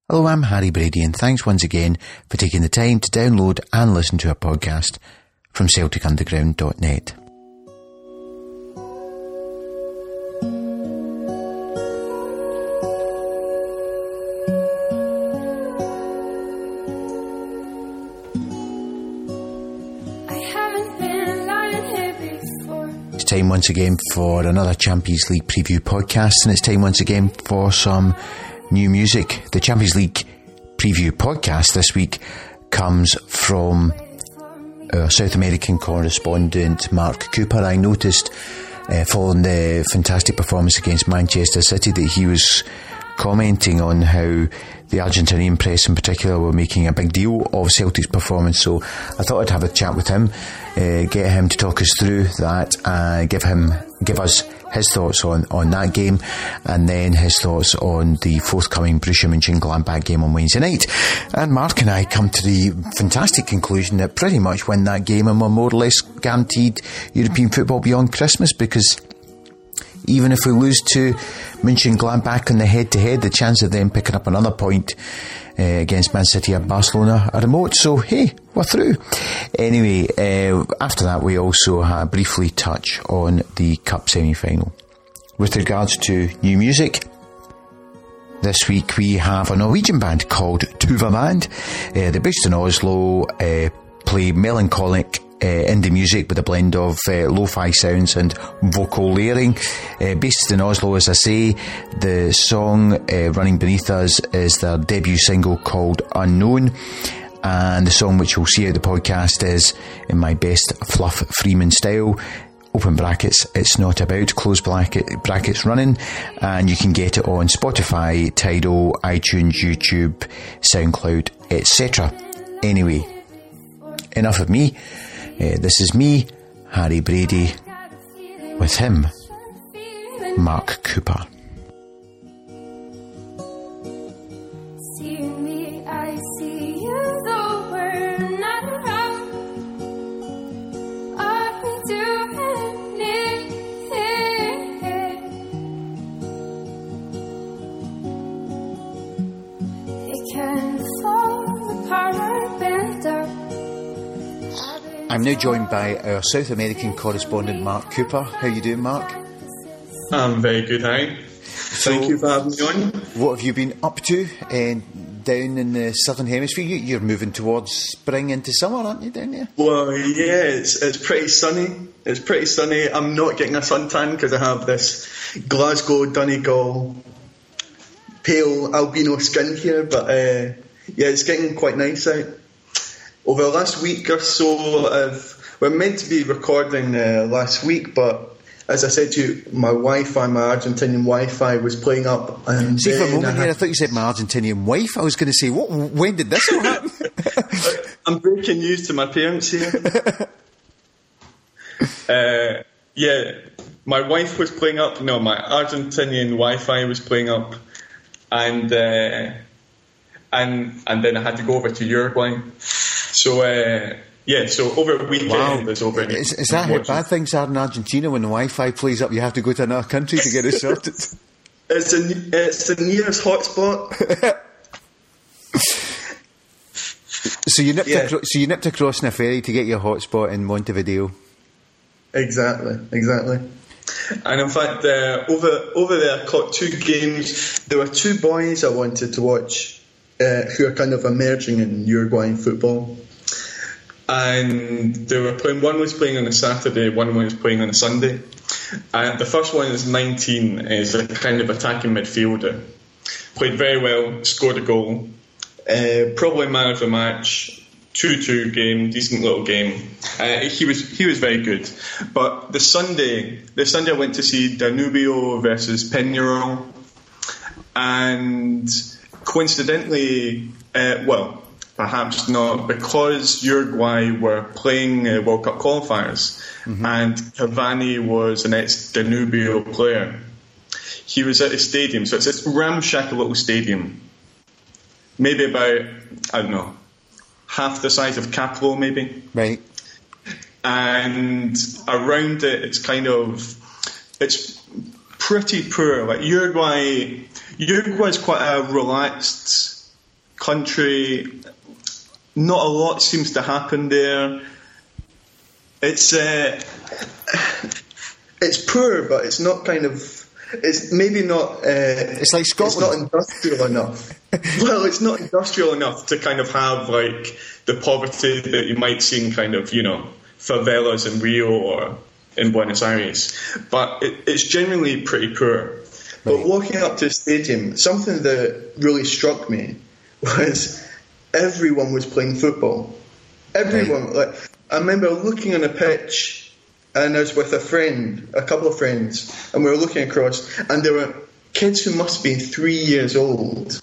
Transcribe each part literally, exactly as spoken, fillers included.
Hello, I'm Harry Brady, and thanks once again for taking the time to download and listen to our podcast from Celtic Underground dot net. It's time once again for another Champions League preview podcast, and it's time once again for some new music. The Champions League preview podcast this week comes from our South American correspondent Mark Cooper. I noticed uh, following the fantastic performance against Manchester City that he was commenting on how the Argentinian press in particular were making a big deal of Celtic's performance, so I thought I'd have a chat with him, uh, get him to talk us through that, and give him give us his thoughts on, on that game, and then his thoughts on the forthcoming Borussia Mönchengladbach game on Wednesday night. And Mark and I come to the fantastic conclusion that pretty much win that game and we're more or less guaranteed European football beyond Christmas, because even if we lose to Mönchengladbach in the head-to-head, the chance of them picking up another point uh, against Man City or Barcelona are remote. So, hey, we're through. Anyway, uh, after that, we also uh, briefly touch on the Cup semi-final. With regards to new music, this week we have a Norwegian band called Tuva Band. Uh, they're based in Oslo, uh, play melancholic Uh, indie music with a blend of uh, lo-fi sounds and vocal layering. Uh, based in Oslo, as I say, the song uh, Running Beneath Us is their debut single called Unknown, and the song which you'll see out the podcast is in my best Fluff Freeman style. Open brackets, it's not about, close bracket, brackets running, and you can get it on Spotify, Tidal, iTunes, YouTube, SoundCloud, et cetera. Anyway, enough of me. Uh, this is me, Harry Brady, with him, Mark Cooper. I'm now joined by our South American correspondent Mark Cooper. How are you doing, Mark? I'm very good, Harry. So, thank you for having me on. What have you been up to uh, down in the Southern Hemisphere? You, you're moving towards spring into summer, aren't you, down there? Well, yeah, it's, it's pretty sunny. It's pretty sunny. I'm not getting a suntan because I have this Glasgow Donegal pale albino skin here, but uh, yeah, it's getting quite nice out. Over the last week or so, I've, we're meant to be recording uh, last week, but as I said to you, my Wi-Fi, my Argentinian Wi-Fi was playing up. And See, for a moment there, I thought you said my Argentinian wife. I was going to say, what? When did this all happen? I'm breaking news to my parents here. uh, yeah, my wife was playing up. No, my Argentinian Wi-Fi was playing up, and uh, and and then I had to go over to Uruguay. So, uh, yeah, so over the weekend, wow. There's over... Is, is that how bad things are in Argentina? When the Wi-Fi plays up, you have to go to another country to get it sorted? It's the, it's the nearest hotspot. so, you nipped yeah. acro- so you nipped across in a ferry to get your hotspot in Montevideo? Exactly, exactly. And in fact, uh, over, over there, I caught two games. There were two boys I wanted to watch uh, who are kind of emerging in Uruguayan football. And they were playing. One was playing on a Saturday, one was playing on a Sunday. And the first one is nineteen, is a kind of attacking midfielder. Played very well, scored a goal. Uh, probably man of the match, two two game, decent little game. Uh, he was he was very good. But the Sunday, the Sunday I went to see Danubio versus Peñarol, and coincidentally, uh, well. Perhaps not, because Uruguay were playing uh, World Cup qualifiers, mm-hmm. and Cavani was an ex-Danubio player. He was at a stadium, so it's a ramshackle little stadium, maybe about, I don't know, half the size of Caplo, maybe. Right. And around it, it's kind of, it's pretty poor. Like Uruguay, Uruguay is quite a relaxed country. Not a lot seems to happen there. It's uh, it's poor, but it's not kind of. It's maybe not. Uh, it's like Scotland. It's not industrial enough. Well, it's not industrial enough to kind of have like the poverty that you might see in kind of, you know, favelas in Rio or in Buenos Aires. But it, it's generally pretty poor. Right. But walking up to the stadium, something that really struck me was everyone was playing football. Everyone. Right. Like I remember looking on a pitch. And I was with a friend, a couple of friends, and we were looking across, and there were kids who must have been three years old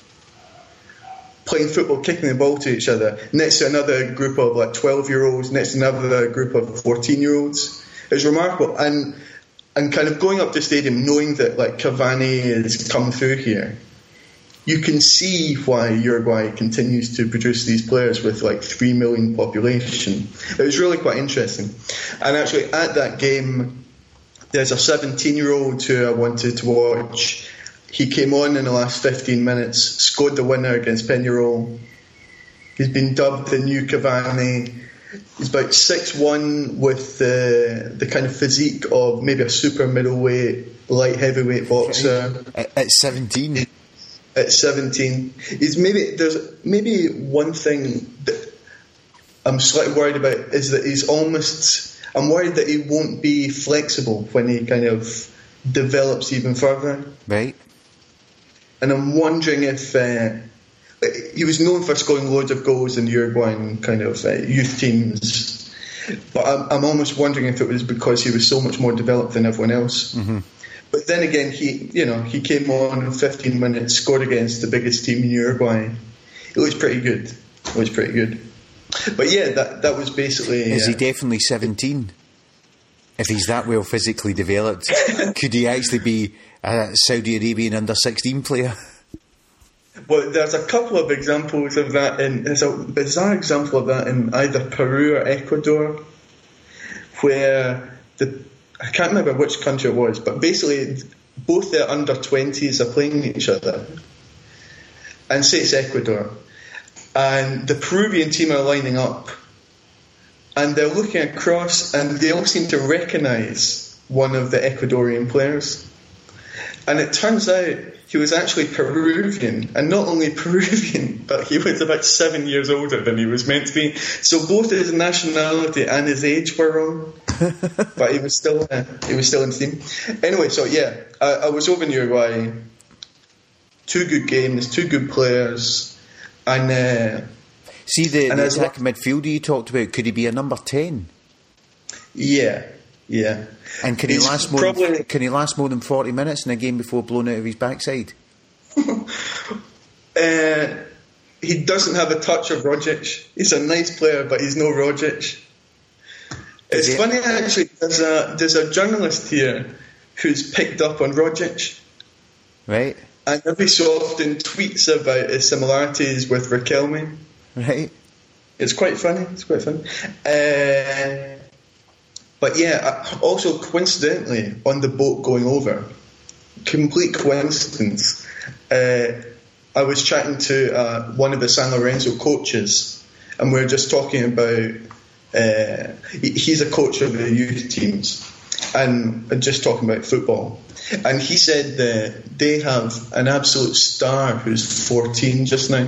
playing football, kicking the ball to each other, next to another group of like twelve-year-olds, next to another group of fourteen-year-olds. It was remarkable. And and kind of going up to the stadium, knowing that like Cavani has come through here, you can see why Uruguay continues to produce these players with like three million population. It was really quite interesting. And actually at that game, there's a seventeen-year-old who I wanted to watch. He came on in the last fifteen minutes, scored the winner against Peñarol. He's been dubbed the new Cavani. He's about six one with the, the kind of physique of maybe a super middleweight, light heavyweight boxer. At seventeen? At seventeen, he's maybe there's maybe one thing that I'm slightly worried about is that he's almost. I'm worried that he won't be flexible when he kind of develops even further. Right. And I'm wondering if uh, he was known for scoring loads of goals in Uruguayan kind of uh, youth teams, but I'm, I'm almost wondering if it was because he was so much more developed than everyone else. Mm-hmm. But then again, he you know he came on in fifteen minutes, scored against the biggest team in Uruguay. It was pretty good. It was pretty good. But yeah, that that was basically. Is uh, he definitely seventeen? If he's that well physically developed, could he actually be a Saudi Arabian under sixteen player? Well, there's a couple of examples of that. In there's a bizarre example of that in either Peru or Ecuador, where the. I can't remember which country it was, but basically both their under twenties are playing each other. And say it's Ecuador. And the Peruvian team are lining up. And they're looking across and they all seem to recognise one of the Ecuadorian players. And it turns out he was actually Peruvian. And not only Peruvian, but he was about seven years older than he was meant to be. So both his nationality and his age were wrong. But he was still uh, he was still in the team. Anyway, so yeah, I, I was over in Uruguay. Two good games, two good players, and uh, see the, and the attacking midfielder you talked about. Could he be a number ten? Yeah, yeah. And can he He's last more? probably, than, can he last more than forty minutes in a game before blown out of his backside? uh, he doesn't have a touch of Rogic. He's a nice player, but he's no Rogic. It's it? funny actually. There's a there's a journalist here who's picked up on Rogic, right? And every so often tweets about his similarities with Riquelme. Right. It's quite funny. It's quite funny. Uh, but yeah, also coincidentally on the boat going over, complete coincidence. Uh, I was chatting to uh, one of the San Lorenzo coaches, and we were just talking about. Uh, he's a coach of the youth teams, and just talking about football. And he said that they have an absolute star who's fourteen just now,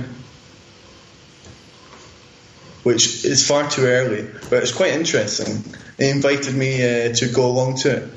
which is far too early, but it's quite interesting. He invited me uh, to go along to it.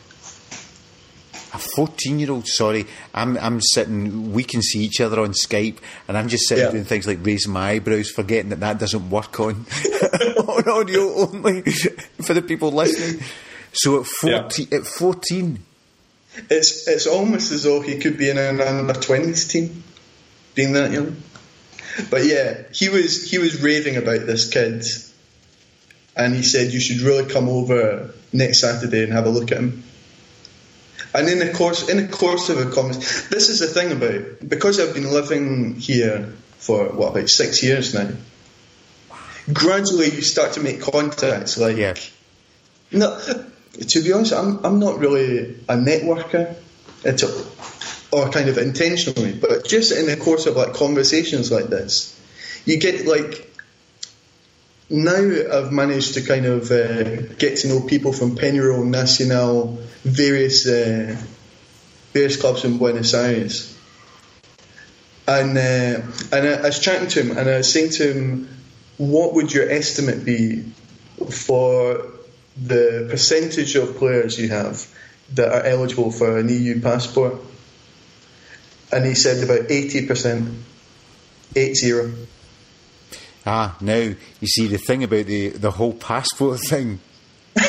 A fourteen-year-old, sorry, I'm I'm sitting, we can see each other on Skype, and I'm just sitting yeah. doing things like raising my eyebrows, forgetting that that doesn't work on, on audio only, for the people listening. So at fourteen, yeah. at fourteen... It's it's almost as though he could be in an under twenties team, being that young. But yeah, he was he was raving about this kid, and he said you should really come over next Saturday and have a look at him. And in the course in the course of a conversation, this is the thing about, because I've been living here for what about six years now. Gradually, you start to make contacts. Like, yeah. no, to be honest, I'm I'm not really a networker. It's a, or kind of intentionally, but just in the course of like conversations like this, you get like. Now I've managed to kind of uh, get to know people from Peñarol, Nacional, various uh, various clubs in Buenos Aires, and uh, and I, I was chatting to him, and I was saying to him, "What would your estimate be for the percentage of players you have that are eligible for an E U passport?" And he said about eighty percent, eight zero. Ah, now, you see, the thing about the, the whole passport thing. You're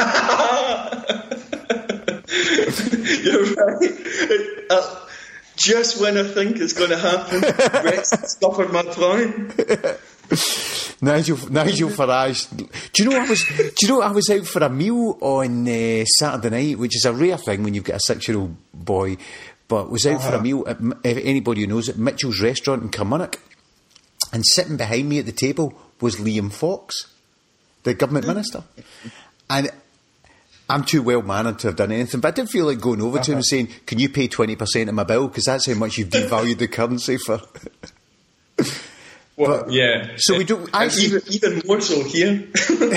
right. Uh, just when I think it's going to happen, Brexit scuppered my plan. Nigel, Nigel Farage. Do you know I was? Do you know I was out for a meal on uh, Saturday night, which is a rare thing when you've got a six-year-old boy. But was out uh-huh. for a meal at, if anybody who knows it, Mitchell's Restaurant in Kilmarnock. And sitting behind me at the table was Liam Fox, the government minister. And I'm too well-mannered to have done anything, but I did feel like going over uh-huh. to him and saying, "Can you pay twenty percent of my bill? Because that's how much you've devalued the currency for." Well, but, yeah. So we don't actually... Even, even more so here.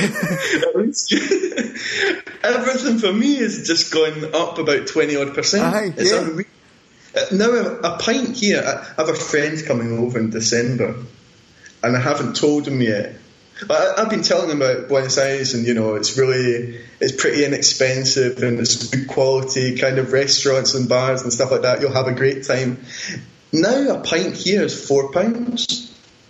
Everything for me is just going up about twenty-odd percent. Aye, it's yeah. unreal. Now, a, a pint here, I have a friend coming over in December, and I haven't told him yet. I, I've been telling him about Buenos Aires, and you know, it's really, it's pretty inexpensive, and it's good quality kind of restaurants and bars and stuff like that. You'll have a great time. Now, a pint here is four pounds.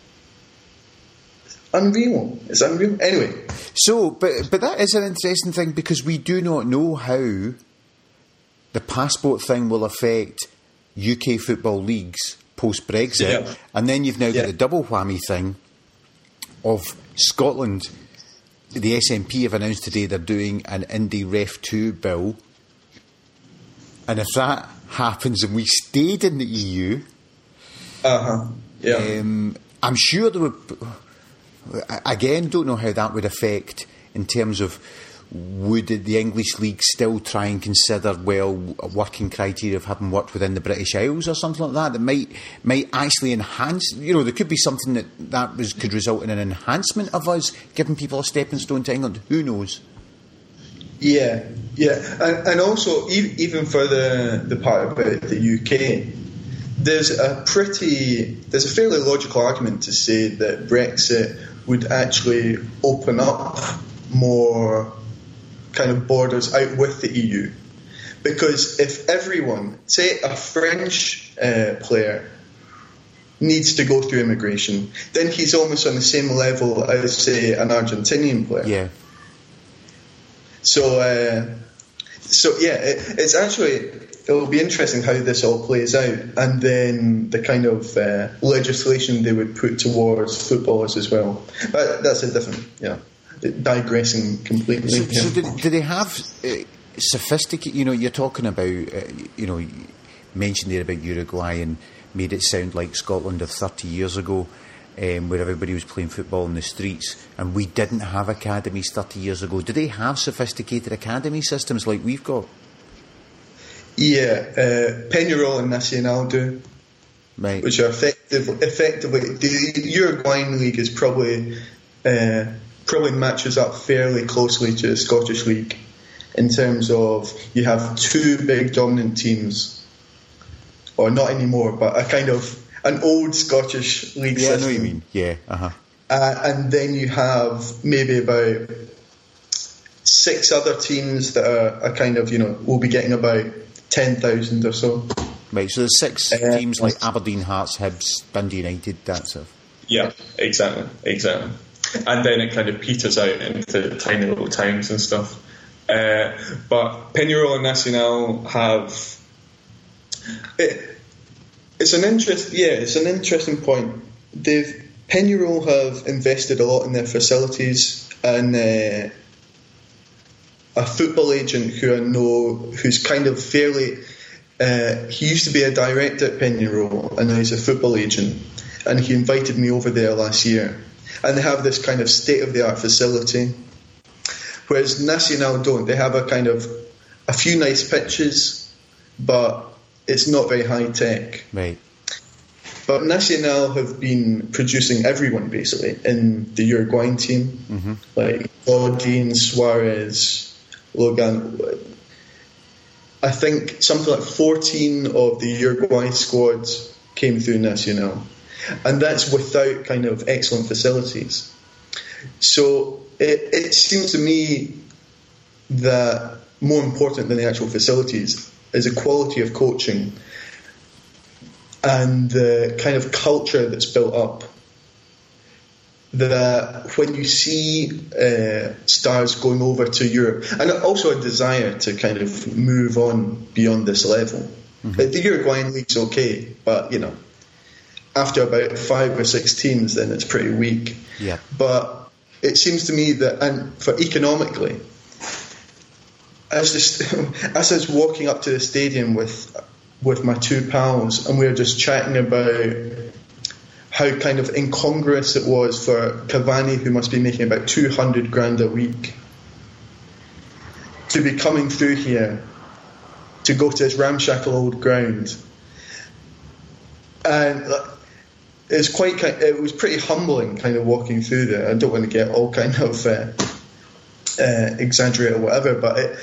Unreal. It's unreal. Anyway. So, but but that is an interesting thing, because we do not know how the passport thing will affect U K football leagues post-Brexit. Yeah. And then you've now yeah. got the double whammy thing of Scotland. The S N P have announced today they're doing an Indy Ref two bill. And if that happens and we stayed in the E U, uh-huh. yeah. um, I'm sure there would... Again, don't know how that would affect in terms of, would the English League still try and consider, well, a working criteria of having worked within the British Isles or something like that, that might might actually enhance, you know, there could be something that, that was, could result in an enhancement of us giving people a stepping stone to England. Who knows? Yeah, yeah. And, and also, even for the, the part about the U K, there's a pretty, there's a fairly logical argument to say that Brexit would actually open up more kind of borders out with the E U. Because if everyone, say a French uh, player needs to go through immigration, then he's almost on the same level as, say, an Argentinian player. Yeah. So, uh, so yeah, it, it's actually, it'll be interesting how this all plays out, and then the kind of uh, legislation they would put towards footballers as well. But that's a different, yeah, digressing completely. So, yeah. so do, do they have uh, sophisticated, you know, you're talking about, uh, you know, you mentioned there about Uruguay and made it sound like Scotland of thirty years ago, um, where everybody was playing football in the streets, and we didn't have academies thirty years ago. Do they have sophisticated academy systems like we've got? Yeah, uh, Peñarol and Nacional do, right. which are effective, effectively, the Uruguayan league is probably uh, probably matches up fairly closely to the Scottish league in terms of you have two big dominant teams, or not anymore, but a kind of an old Scottish league yeah, system. I know what you mean. Yeah, uh-huh. Uh, and then you have maybe about six other teams that are, are kind of, you know, will be getting about ten thousand or so. Right, so there's six uh, teams like Aberdeen, Hearts, Hibs, Dundee United, that sort of. Yeah, exactly, exactly. And then it kind of peters out into tiny little towns and stuff. Uh, but Peñarol and Nacional have... It, it's an interest, yeah, it's an interesting point. They've Peñarol have invested a lot in their facilities, and uh, a football agent who I know, who's kind of fairly, uh, he used to be a director at Peñarol, and now he's a football agent, and he invited me over there last year, and they have this kind of state-of-the-art facility, whereas Nacional don't. They have a kind of a few nice pitches, but it's not very high tech. Right. But Nacional have been producing everyone basically in the Uruguayan team, mm-hmm. like Claudine, Suarez, Logan. I think something like fourteen of the Uruguay squads came through Nacional, and that's without kind of excellent facilities. So it, it seems to me that more important than the actual facilities is the quality of coaching and the kind of culture that's built up. That when you see uh, stars going over to Europe, and also a desire to kind of move on beyond this level. Mm-hmm. The Uruguayan league's okay, but you know, after about five or six teams, then it's pretty weak. Yeah. But it seems to me that, and for economically, as just as I was walking up to the stadium with with my two pals, and we were just chatting about how kind of incongruous it was for Cavani, who must be making about two hundred grand a week, to be coming through here to go to this ramshackle old ground. And it's quite, it was pretty humbling kind of walking through there. I don't want to get all kind of uh, uh, exaggerate or whatever, but it,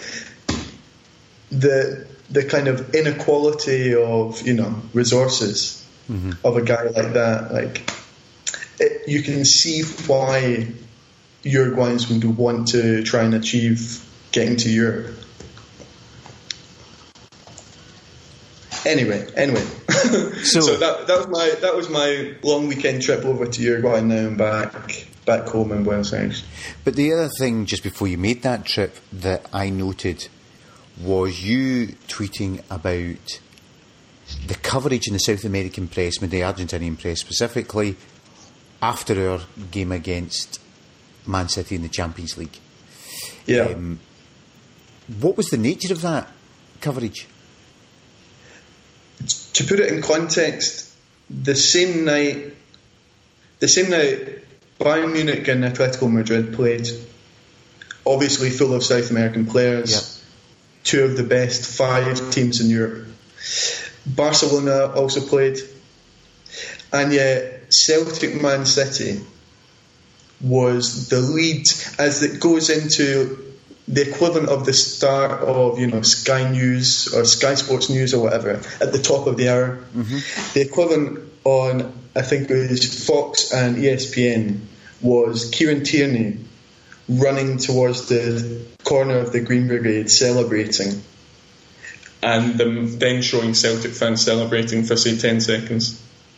the the kind of inequality of, you know, resources. Mm-hmm. Of a guy like that, like it, you can see why Uruguayans would want to try and achieve getting to Europe. Anyway, anyway, so, so that that was my that was my long weekend trip over to Uruguay. Now I'm back back home in Buenos Aires. But the other thing, just before you made that trip, that I noted was you tweeting about the coverage in the South American press, the Argentinian press specifically, after our game against Man City in the Champions League. Yeah. Um, what was the nature of that coverage? To put it in context, the same night, the same night, Bayern Munich and Atletico Madrid played, obviously full of South American players, yep. Two of the best five teams in Europe. Barcelona also played, and yet Celtic Man City was the lead as it goes into the equivalent of the start of, you know, Sky News or Sky Sports News or whatever at the top of the hour. Mm-hmm. The equivalent on, I think it was Fox and E S P N, was Kieran Tierney running towards the corner of the Green Brigade celebrating. And them then showing Celtic fans celebrating for, say, ten seconds.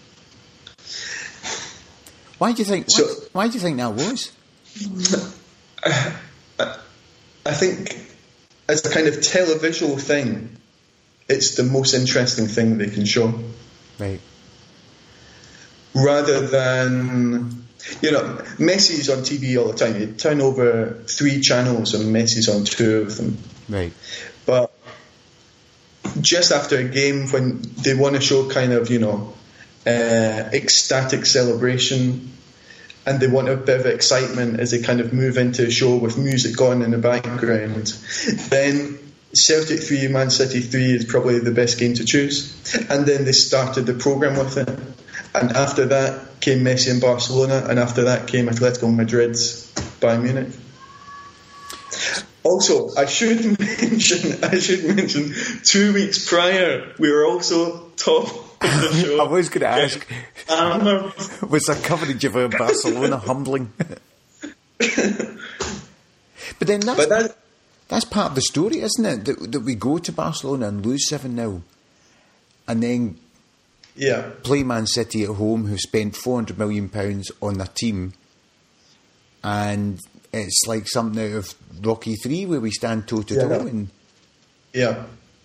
Why do you think? So, why, why do you think that was? I, I think as a kind of televisual thing, it's the most interesting thing they can show. Right. Rather than, you know, Messi's on T V all the time. You turn over three channels and Messi's on two of them. Right. But just after a game, when they want to show kind of, you know, uh, ecstatic celebration, and they want a bit of excitement as they kind of move into a show with music on in the background, then Celtic three, Man City three is probably the best game to choose. And then they started the programme with it. And after that came Messi and Barcelona, and after that came Atletico Madrid's Bayern Munich. Also, I should mention, I should mention, two weeks prior, we were also top of the show. I was going to ask, um, was the coverage of uh, Barcelona humbling? But then that's, but that, that's part of the story, isn't it? That, that we go to Barcelona and lose seven nil, and then yeah. play Man City at home, who spent four hundred million pounds on their team, and it's like something out of Rocky three where we stand toe to toe. And yeah.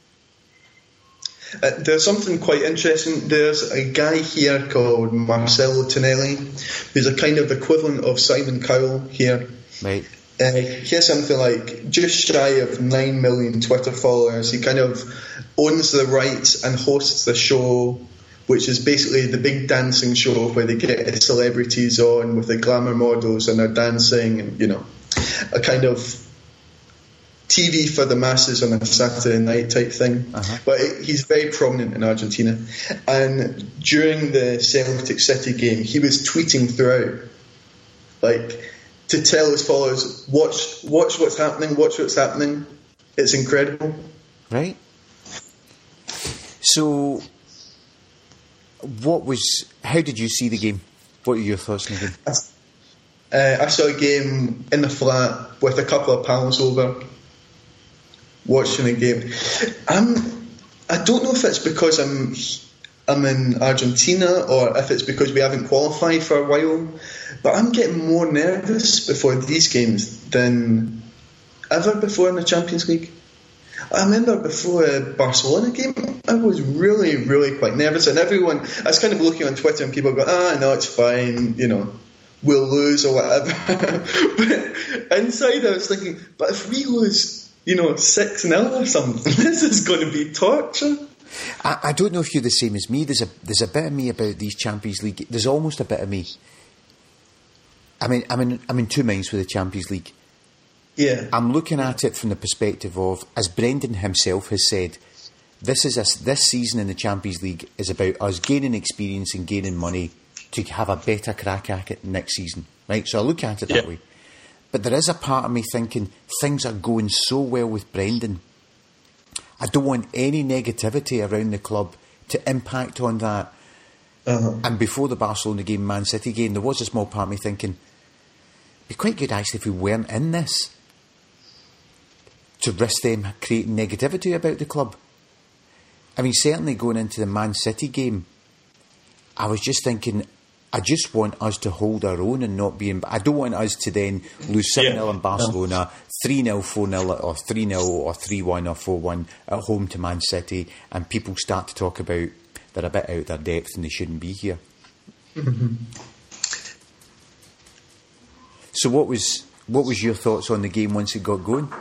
Uh, there's something quite interesting. There's a guy here called Marcelo Tonelli, who's a kind of equivalent of Simon Cowell here. Right. Uh, he has something like just shy of nine million Twitter followers. He kind of owns the rights and hosts the show, which is basically the big dancing show where they get celebrities on with the glamour models and they're dancing, and, you know, a kind of T V for the masses on a Saturday night type thing. Uh-huh. But it, he's very prominent in Argentina. And during the Celtic City game, he was tweeting throughout, like, to tell his followers, watch, watch what's happening, watch what's happening. It's incredible. Right. So, what was? How did you see the game? What were your thoughts on the game? Uh, I saw a game in the flat with a couple of pals over, watching a game. I'm, I don't know if it's because I'm I'm in Argentina or if it's because we haven't qualified for a while, but I'm getting more nervous before these games than ever before in the Champions League. I remember before a Barcelona game, I was really, really quite nervous, and everyone, I was kind of looking on Twitter and people go, ah, no, it's fine, you know, we'll lose or whatever. But inside I was thinking, but if we lose, you know, six nil or something, this is going to be torture. I, I don't know if you're the same as me. There's a there's a bit of me about these Champions League. There's almost a bit of me. I mean, I'm in I'm in two minds with the Champions League. Yeah, I'm looking at it from the perspective of, as Brendan himself has said, this is a, this season in the Champions League is about us gaining experience and gaining money to have a better crack at it next season, right? So I look at it that yeah. way. But there is a part of me thinking things are going so well with Brendan. I don't want any negativity around the club to impact on that. Uh-huh. And before the Barcelona game, Man City game, there was a small part of me thinking, it'd be quite good actually if we weren't in this, to risk them creating negativity about the club. I mean, certainly going into the Man City game, I was just thinking, I just want us to hold our own and not be in... I don't want us to then lose seven nil yeah. in Barcelona, three nil, four nil, or three nil, or three one, or four one at home to Man City, and people start to talk about they're a bit out of their depth and they shouldn't be here. Mm-hmm. So what was what was your thoughts on the game once it got going?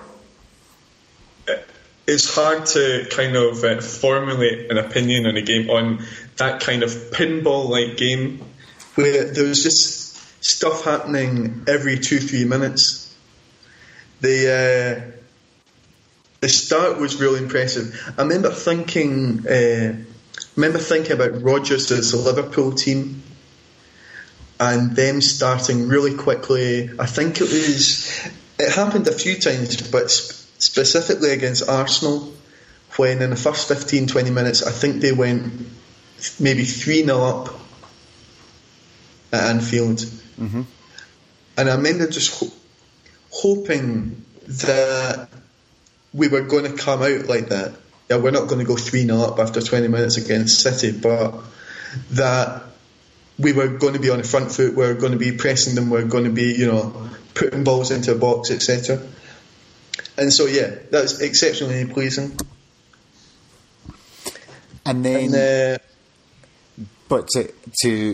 It's hard to kind of uh, formulate an opinion on a game, on that kind of pinball-like game where there was just stuff happening every two, three minutes. The uh, the start was really impressive. I remember thinking, uh, remember thinking about Rodgers as the Liverpool team, and them starting really quickly. I think it was it happened a few times, but specifically against Arsenal, when in the first fifteen, twenty minutes, I think they went maybe three nil up at Anfield. Mm-hmm. And I remember just ho- hoping that we were going to come out like that. Yeah, we're not going to go three nil up after twenty minutes against City, but that we were going to be on the front foot, we were going to be pressing them, we were going to be, you know, putting balls into a box, et cetera. And so, yeah, that's exceptionally pleasing. And then, and, uh, but to to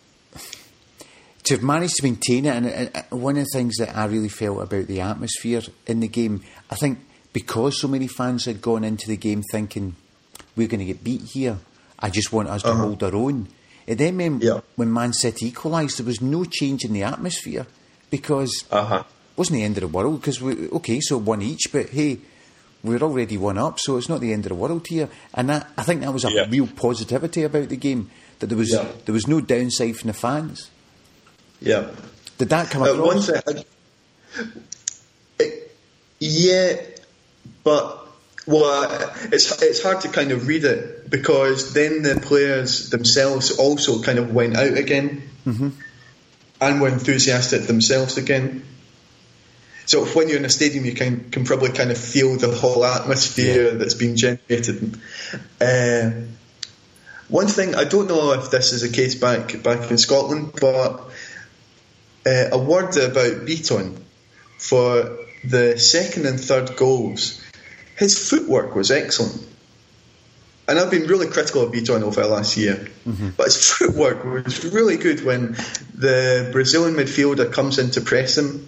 to have managed to maintain it, and, and one of the things that I really felt about the atmosphere in the game, I think because so many fans had gone into the game thinking we're going to get beat here, I just want us uh-huh. to hold our own. It then meant yeah. when Man City equalised, there was no change in the atmosphere because. Uh-huh. Wasn't the end of the world because we okay, so one each, but hey, we're already one up, so it's not the end of the world here. And that, I think that was a yeah. real positivity about the game, that there was yeah. there was no downside from the fans. Yeah, did that come across? Uh, one thing, I, it, yeah, but well, it's it's hard to kind of read it because then the players themselves also kind of went out again mm-hmm. and were enthusiastic themselves again. So when you're in a stadium, you can can probably kind of feel the whole atmosphere yeah. that's being generated. Uh, one thing, I don't know if this is the case back back in Scotland, but uh, a word about Beaton for the second and third goals. His footwork was excellent. And I've been really critical of Beaton over the last year. Mm-hmm. But his footwork was really good when the Brazilian midfielder comes in to press him.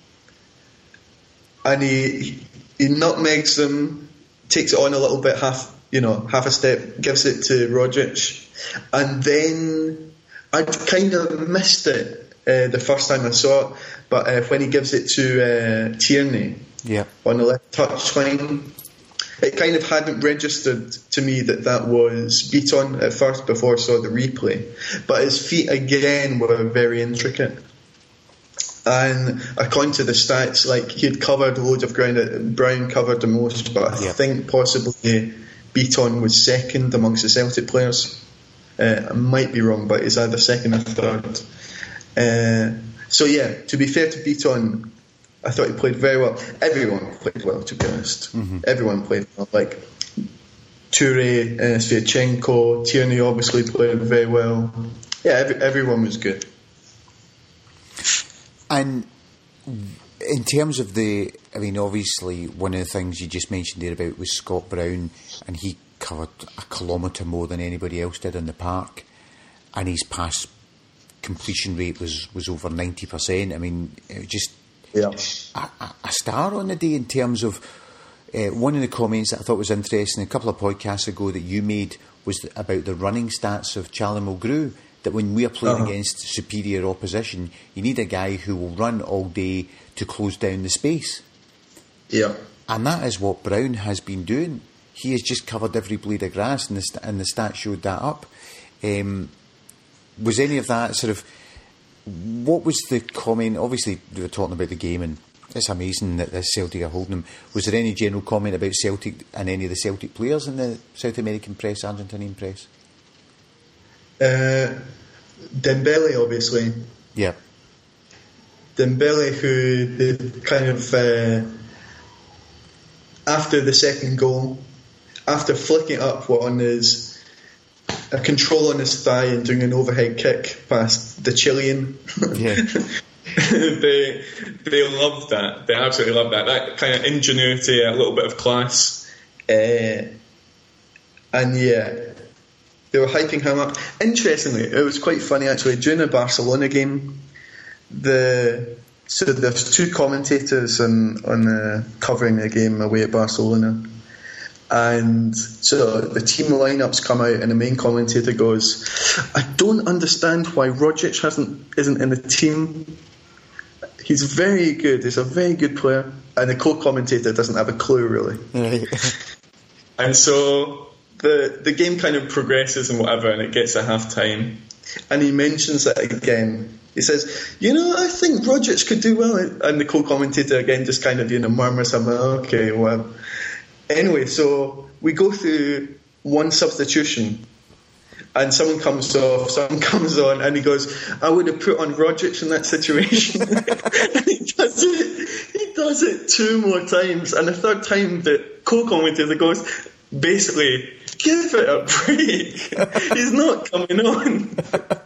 And he he nutmegs them, takes it on a little bit, half you know, half a step, gives it to Rodric, and then I kind of missed it uh, the first time I saw it. But uh, when he gives it to uh, Tierney, yeah. on the left touchline. It kind of hadn't registered to me that that was Beaton at first before I saw the replay. But his feet again were very intricate. And according to the stats, like he'd covered loads of ground. Brown covered the most, but I yeah. think possibly Beaton was second amongst the Celtic players. Uh, I might be wrong, but he's either second or third. Uh, so yeah, to be fair to Beaton, I thought he played very well. Everyone played well, to be honest. Mm-hmm. Everyone played well. Like Toure, uh, Sviatchenko, Tierney obviously played very well. Yeah, every, everyone was good. And in terms of the, I mean, obviously one of the things you just mentioned there about was Scott Brown, and he covered a kilometre more than anybody else did in the park, and his pass completion rate was, was over ninety percent. I mean, it was just yeah. a, a star on the day in terms of uh, one of the comments that I thought was interesting a couple of podcasts ago that you made was about the running stats of Charlie Mulgrew, that when we are playing uh-huh. against superior opposition, you need a guy who will run all day to close down the space. Yeah. And that is what Brown has been doing. He has just covered every blade of grass, and the, st- and the stats showed that up. Um, was any of that sort of... What was the comment? Obviously, we were talking about the game, and it's amazing that the Celtic are holding them. Was there any general comment about Celtic and any of the Celtic players in the South American press, Argentinian press? Uh, Dembele, obviously. Yeah. Dembele, who the kind of... Uh, after the second goal, after flicking it up on his... a control on his thigh and doing an overhead kick past the Chilean. Yeah. they they loved that. They absolutely loved that. That kind of ingenuity, a little bit of class. Uh, and yeah, they were hyping him up. Interestingly, it was quite funny actually. During the Barcelona game, the so there's two commentators on on uh, covering the game away at Barcelona. And so the team lineups come out, and the main commentator goes, "I don't understand why Rogic hasn't isn't in the team. He's very good. He's a very good player." And the co-commentator doesn't have a clue really. And so the the game kind of progresses and whatever, and it gets to half time. And he mentions it again. He says, "You know, I think Rogic could do well." And the co-commentator again just kind of you know murmurs something. Okay, well. Anyway, so we go through one substitution, and someone comes off, someone comes on, and he goes, "I would have put on Rogic in that situation." And he does it. He does it two more times, and the third time the co-commentator goes, basically, "Give it a break. He's not coming on."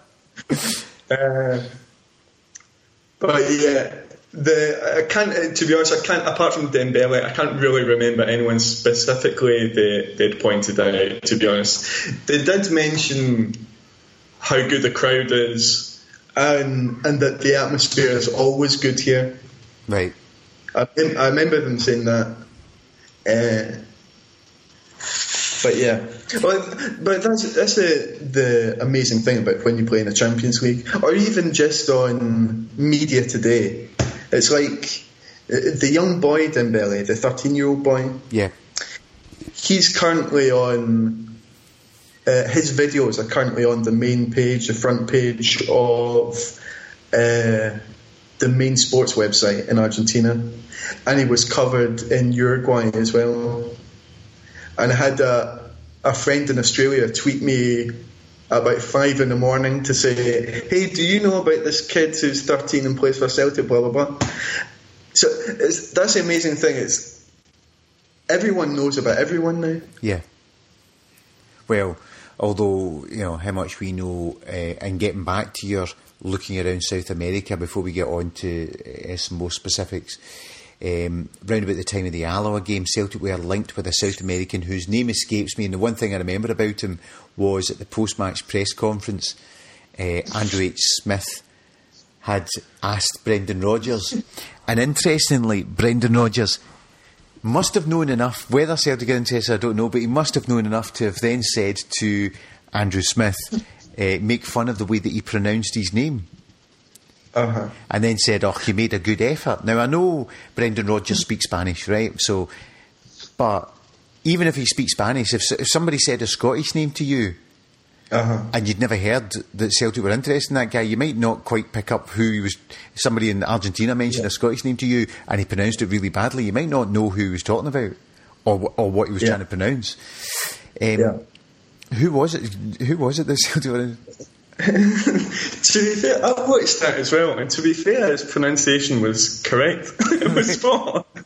uh, but yeah. The I can't to be honest I can't apart from Dembele I can't really remember anyone specifically they they'd pointed out, to be honest. They did mention how good the crowd is and and that the atmosphere is always good here. Right. I, I remember them saying that. Uh, but yeah, well, but that's that's the the amazing thing about when you play in the Champions League, or even just on media today. It's like the young boy Dembele, the thirteen-year-old boy. Yeah. He's currently on. Uh, his videos are currently on the main page, the front page of uh, the main sports website in Argentina, and he was covered in Uruguay as well. And I had a, a friend in Australia tweet me about five in the morning to say, "Hey, do you know about this kid who's thirteen and plays for Celtic, blah, blah, blah." So it's, that's the amazing thing. It's everyone knows about everyone now. Yeah. Well, although, you know, how much we know, uh, and getting back to your looking around South America before we get on to uh, some more specifics, Um, round about the time of the Alloa game, Celtic were linked with a South American whose name escapes me, and the one thing I remember about him was at the post-match press conference, uh, Andrew H. Smith had asked Brendan Rodgers, and interestingly, Brendan Rodgers must have known enough, whether Celtic got interested I don't know, but he must have known enough to have then said to Andrew Smith, uh, make fun of the way that he pronounced his name. Uh-huh. And then said, oh, he made a good effort. Now, I know Brendan Rodgers speaks Spanish, right? So, but even if he speaks Spanish, if, if somebody said a Scottish name to you, uh-huh. and you'd never heard that Celtic were interested in that guy, you might not quite pick up who he was. Somebody in Argentina mentioned yeah. a Scottish name to you, and he pronounced it really badly. You might not know who he was talking about, or or what he was yeah. trying to pronounce. Um, yeah. Who was it? Who was it that Celtic were in? To be fair, I've watched that as well, and to be fair, his pronunciation was correct. It was spot on.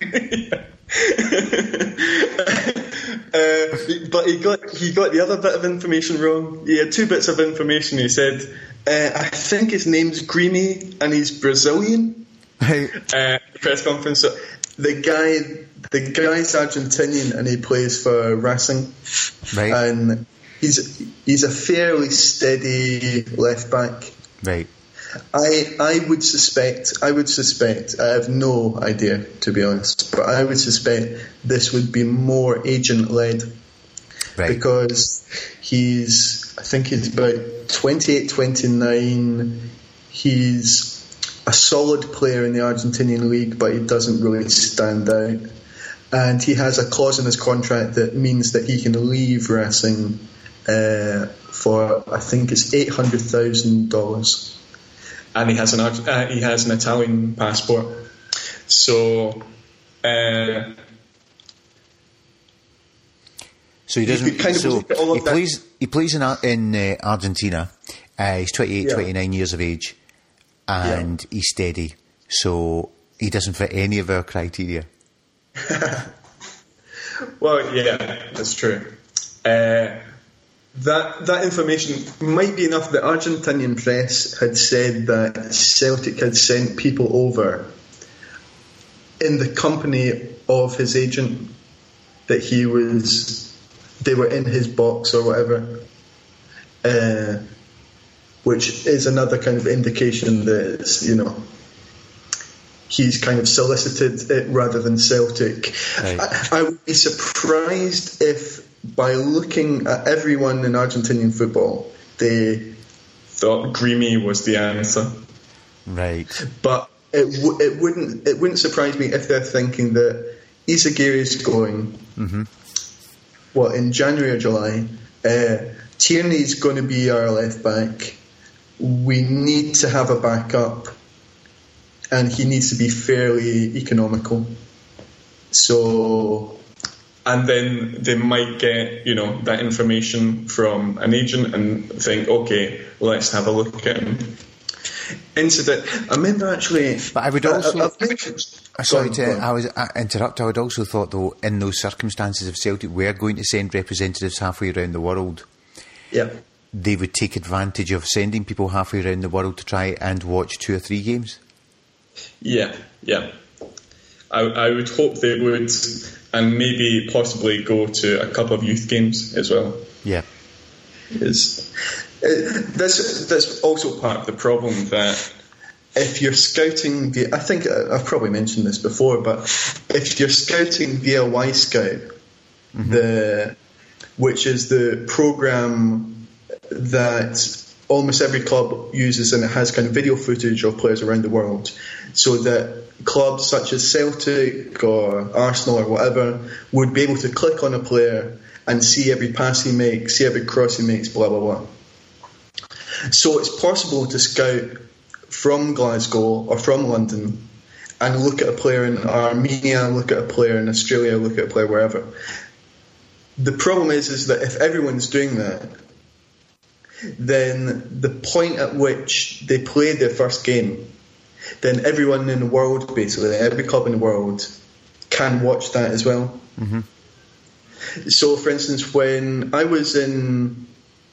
uh, but he got he got the other bit of information wrong. He had two bits of information. He said, uh, I think his name's Greeny and he's Brazilian. uh, press conference. So the guy, the guy's Argentinian and he plays for Racing, right? And he's he's a fairly steady left back, right? I I would suspect I would suspect I have no idea, to be honest, but I would suspect this would be more agent led, right? Because he's I think he's about twenty-eight, twenty-nine. He's a solid player in the Argentinian league, but he doesn't really stand out, and he has a clause in his contract that means that he can leave Racing uh, for I think it's eight hundred thousand dollars. And he has an uh, he has an Italian passport, so uh, so he doesn't. Kind of so he plays that. he plays in in uh, Argentina. Uh, he's twenty-eight, yeah. twenty-nine years of age, and yeah. he's steady. So he doesn't fit any of our criteria. Well, yeah, that's true. Uh, That that information might be enough. The Argentinian press had said that Celtic had sent people over in the company of his agent, that he was, they were in his box or whatever, uh, which is another kind of indication that it's, you know, he's kind of solicited it rather than Celtic. Right. I, I would be surprised if, by looking at everyone in Argentinian football, they thought Greeny was the answer. Right. But it w- it wouldn't it wouldn't surprise me if they're thinking that Izaguirre's going. Mm-hmm. Well, in January or July, uh, Tierney's going to be our left back. We need to have a backup, and he needs to be fairly economical. So. And then they might get, you know, that information from an agent and think, okay, let's have a look at him. Incident. I remember actually. But I would also. I, I, sorry to I was I interrupt. I would also thought, though, in those circumstances, if Celtic were going to send representatives halfway around the world, yeah, they would take advantage of sending people halfway around the world to try and watch two or three games. Yeah, yeah. I, I would hope they would. And maybe possibly go to a couple of youth games as well. Yeah, is uh, that's that's also part of the problem, that if you're scouting via, I think I've probably mentioned this before, but if you're scouting via Y Scout, mm-hmm. the which is the program that almost every club uses, and it has kind of video footage of players around the world, so that clubs such as Celtic or Arsenal or whatever would be able to click on a player and see every pass he makes, see every cross he makes, blah, blah, blah. So it's possible to scout from Glasgow or from London and look at a player in Armenia, look at a player in Australia, look at a player wherever. The problem is, is that if everyone's doing that, then the point at which they played their first game, then everyone in the world, basically, every club in the world can watch that as well. Mm-hmm. So, for instance, when I was in,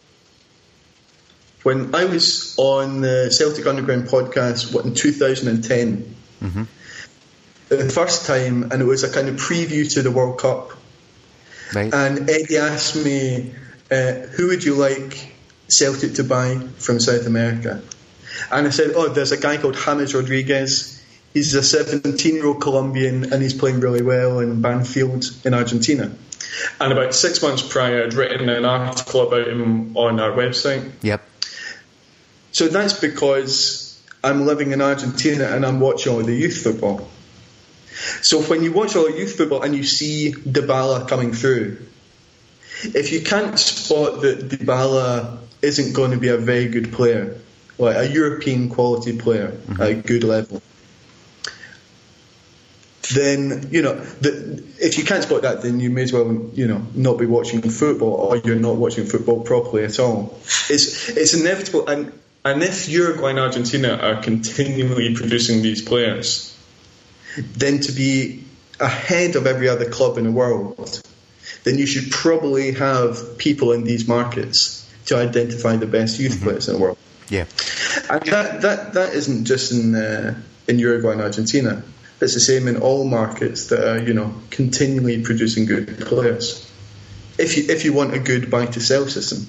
when I was on the Celtic Underground podcast, what, in two thousand ten, mm-hmm. the first time, and it was a kind of preview to the World Cup, right. And Eddie asked me, uh, who would you like Celtic to buy from South America? And I said, oh, there's a guy called James Rodriguez. He's a seventeen-year-old Colombian, and he's playing really well in Banfield in Argentina. And about six months prior, I'd written an article about him on our website. Yep. So that's because I'm living in Argentina and I'm watching all the youth football. So when you watch all the youth football and you see Dybala coming through, if you can't spot that Dybala isn't going to be a very good player, like a European quality player mm-hmm. at a good level, then, you know, the, if you can't spot that, then you may as well, you know, not be watching football, or you're not watching football properly at all. It's it's inevitable. And, and if Uruguay and Argentina are continually producing these players, then to be ahead of every other club in the world, then you should probably have people in these markets to identify the best youth mm-hmm. players in the world. Yeah, and that that, that isn't just in uh, in Uruguay and Argentina. It's the same in all markets that are, you know, continually producing good players. If you if you want a good buy to sell system,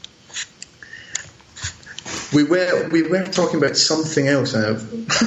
we were we were talking about something else. I've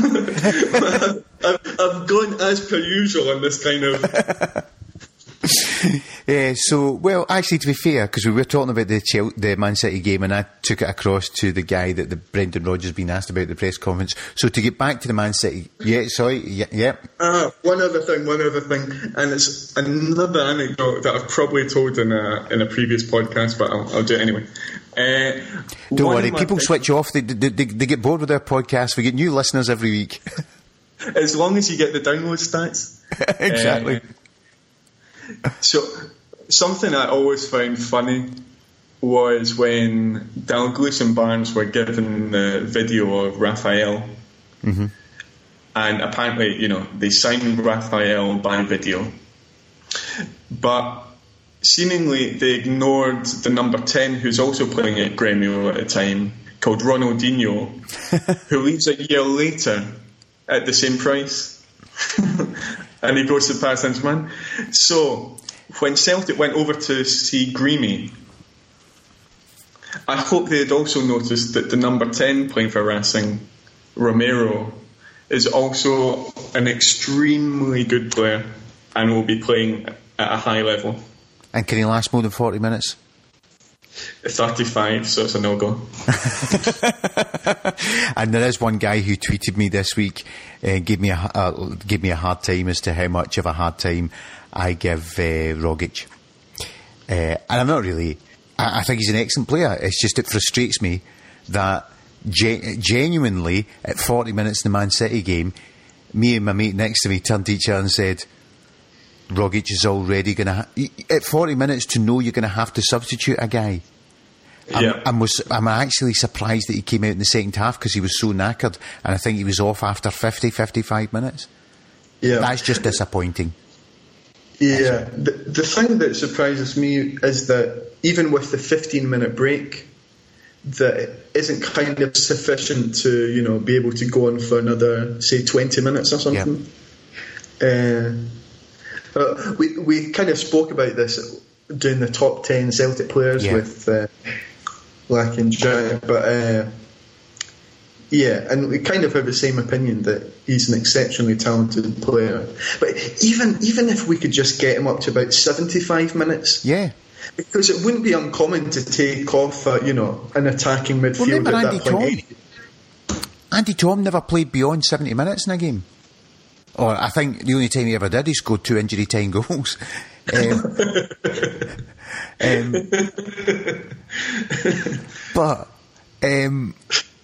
I've, I've gone as per usual on this kind of. Yeah, so, well, actually, to be fair, because we were talking about the Chel- the Man City game, and I took it across to the guy that the Brendan Rodgers been asked about at the press conference. So to get back to the Man City, yeah, sorry, yeah, yeah. Uh, one other thing, one other thing, and it's another anecdote that I've probably told in a in a previous podcast, but I'll, I'll do it anyway. Uh, Don't worry, people th- switch off. They, they they they get bored with our podcast. We get new listeners every week. As long as you get the download stats, exactly. Uh, So, something I always found funny was when Dalglish and Barnes were given the video of Raphael, mm-hmm. and apparently, you know, they signed Raphael by video, but seemingly they ignored the number ten, who's also playing at Grêmio at the time, called Ronaldinho, who leaves a year later at the same price. And he goes to Paris Saint-Germain. So, when Celtic went over to see Greamy, I hope they had also noticed that the number ten playing for Racing, Romero, is also an extremely good player and will be playing at a high level. And can he last more than forty minutes? thirty-five, so it's a no-go. And there is one guy who tweeted me this week, uh, gave me a uh, gave me a hard time as to how much of a hard time I give uh, Rogic. Uh, and I'm not really. I, I think he's an excellent player. It's just it frustrates me that ge- genuinely at forty minutes in the Man City game, me and my mate next to me turned to each other and said, Rogic is already going to ha- at forty minutes to know you're going to have to substitute a guy. I'm, yeah. I'm, was, I'm actually surprised that he came out in the second half because he was so knackered, and I think he was off after fifty, fifty-five minutes. Yeah, that's just disappointing. Yeah, the, the thing that surprises me is that even with the fifteen minute break, that it isn't kind of sufficient to, you know, be able to go on for another, say, twenty minutes or something. Yeah. Uh, uh, we we kind of spoke about this doing the top ten Celtic players yeah. with uh, Black and Jack, but uh, yeah, and we kind of have the same opinion that he's an exceptionally talented player. But even even if we could just get him up to about seventy-five minutes, yeah, because it wouldn't be uncommon to take off, uh, you know, an attacking midfield well, at Andy that point. Tom. Andy Tom never played beyond seventy minutes in a game. Or I think the only time he ever did, he scored two injury time goals. um, um, but um,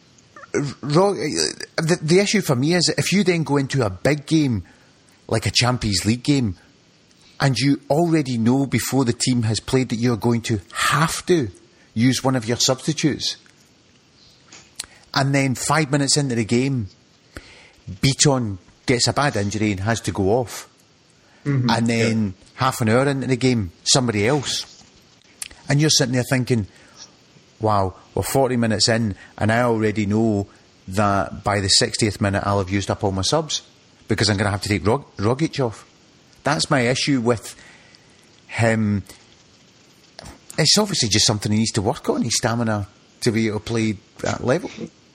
the, the issue for me is that if you then go into a big game like a Champions League game, and you already know before the team has played that you're going to have to use one of your substitutes, and then five minutes into the game, Beaton gets a bad injury and has to go off, mm-hmm. and then yeah. half an hour into the game, somebody else, and you're sitting there thinking, wow, we're forty minutes in and I already know that by the sixtieth minute I'll have used up all my subs because I'm going to have to take Rog- Rogic off. That's my issue with him. It's obviously just something he needs to work on, his stamina to be able to play that level.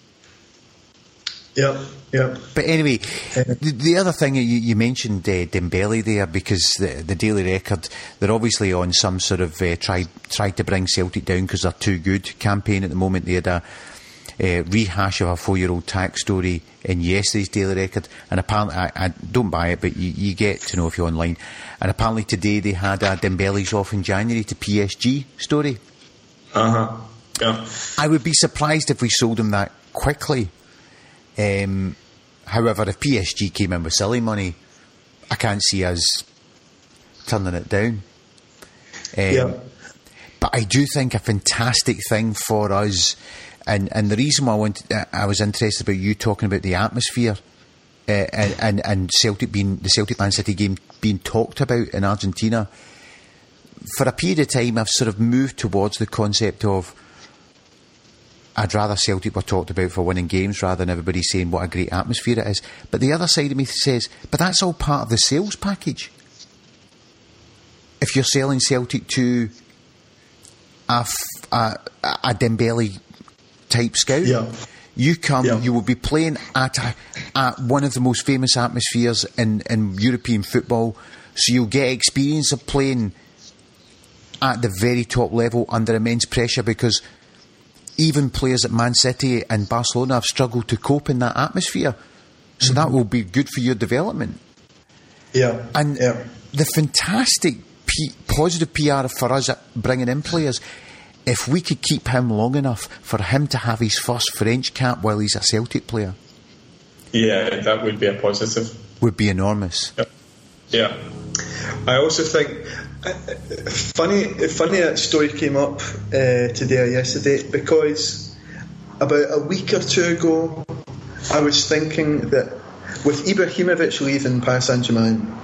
Yeah, yeah. But anyway, the, the other thing you, you mentioned uh, Dembele there, because the, the Daily Record, they're obviously on some sort of uh, try try to bring Celtic down because they're too good campaign at the moment. They had a uh, rehash of a four-year-old tax story in yesterday's Daily Record, and apparently, I, I don't buy it, but you, you get to know if you're online, and apparently today they had a Dembele's off in January to P S G story. Uh-huh, yeah. I would be surprised if we sold him that quickly. Um, however, if P S G came in with silly money, I can't see us turning it down. Um, yeah. But I do think a fantastic thing for us, and, and the reason why I wanted, I was interested about you talking about the atmosphere, uh, and, and and Celtic being the Celtic Man City game being talked about in Argentina. For a period of time, I've sort of moved towards the concept of I'd rather Celtic were talked about for winning games rather than everybody saying what a great atmosphere it is. But the other side of me says, but that's all part of the sales package. If you're selling Celtic to a, a, a Dembele type scout, yeah. you come, yeah. you will be playing at, a, at one of the most famous atmospheres in, in European football, so you'll get experience of playing at the very top level under immense pressure, because even players at Man City and Barcelona have struggled to cope in that atmosphere. So mm-hmm. that will be good for your development. Yeah. And yeah. the fantastic P- positive P R for us at bringing in players, if we could keep him long enough for him to have his first French cap while he's a Celtic player. Yeah, that would be a positive. Would be enormous. Yeah. yeah. I also think uh, funny funny that story came up uh, today or yesterday, because about a week or two ago I was thinking that with Ibrahimovic leaving Paris Saint-Germain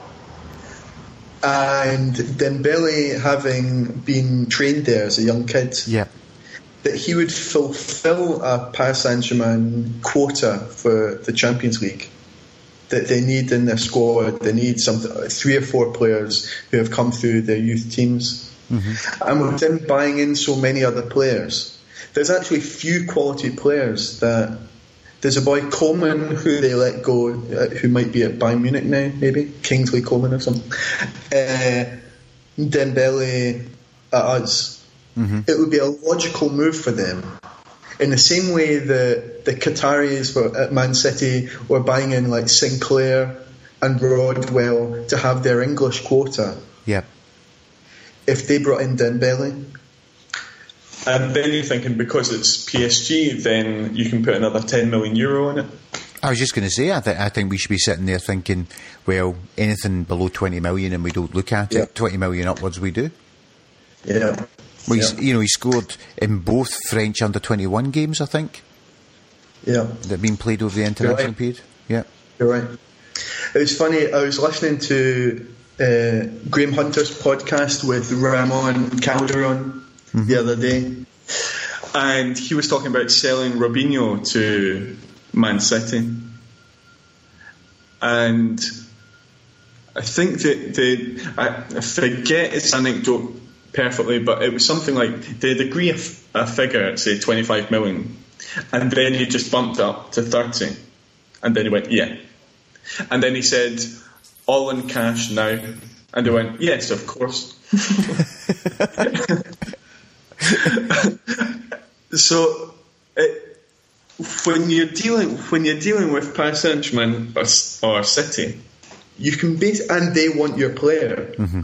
and Dembele having been trained there as a young kid, yeah. that he would fulfil a Paris Saint-Germain quota for the Champions League that they need in their squad. They need some three or four players who have come through their youth teams. Mm-hmm. And with them buying in so many other players, there's actually few quality players that... There's a boy, Coleman, who they let go, uh, who might be at Bayern Munich now, maybe, Kingsley Coleman or something. Uh, Dembele at us. Mm-hmm. It would be a logical move for them. In the same way that the Qataris were at Man City were buying in like Sinclair and Rodwell to have their English quota. Yep. If they brought in Dembele. And then you're thinking, because it's P S G, then you can put another ten million euro on it. I was just going to say, I, th- I think we should be sitting there thinking, well, anything below twenty million and we don't look at yeah. it, twenty million upwards we do. Yeah. Well, yeah. you know, he scored in both French under twenty-one games, I think. Yeah. That have been played over the international right. period. Yeah. You're right. It was funny, I was listening to uh, Graham Hunter's podcast with Ramon Calderon mm-hmm. the other day, and he was talking about selling Robinho to Man City, and I think that the I forget his anecdote perfectly, but it was something like they'd agree a, f- a figure at say twenty-five million, and then he just bumped up to thirty, and then he went yeah, and then he said all in cash now, and they went yes, of course. So, it, when you're dealing when you're dealing with Paris Saint-Germain or, or City, you can base and they want your player. Mm-hmm.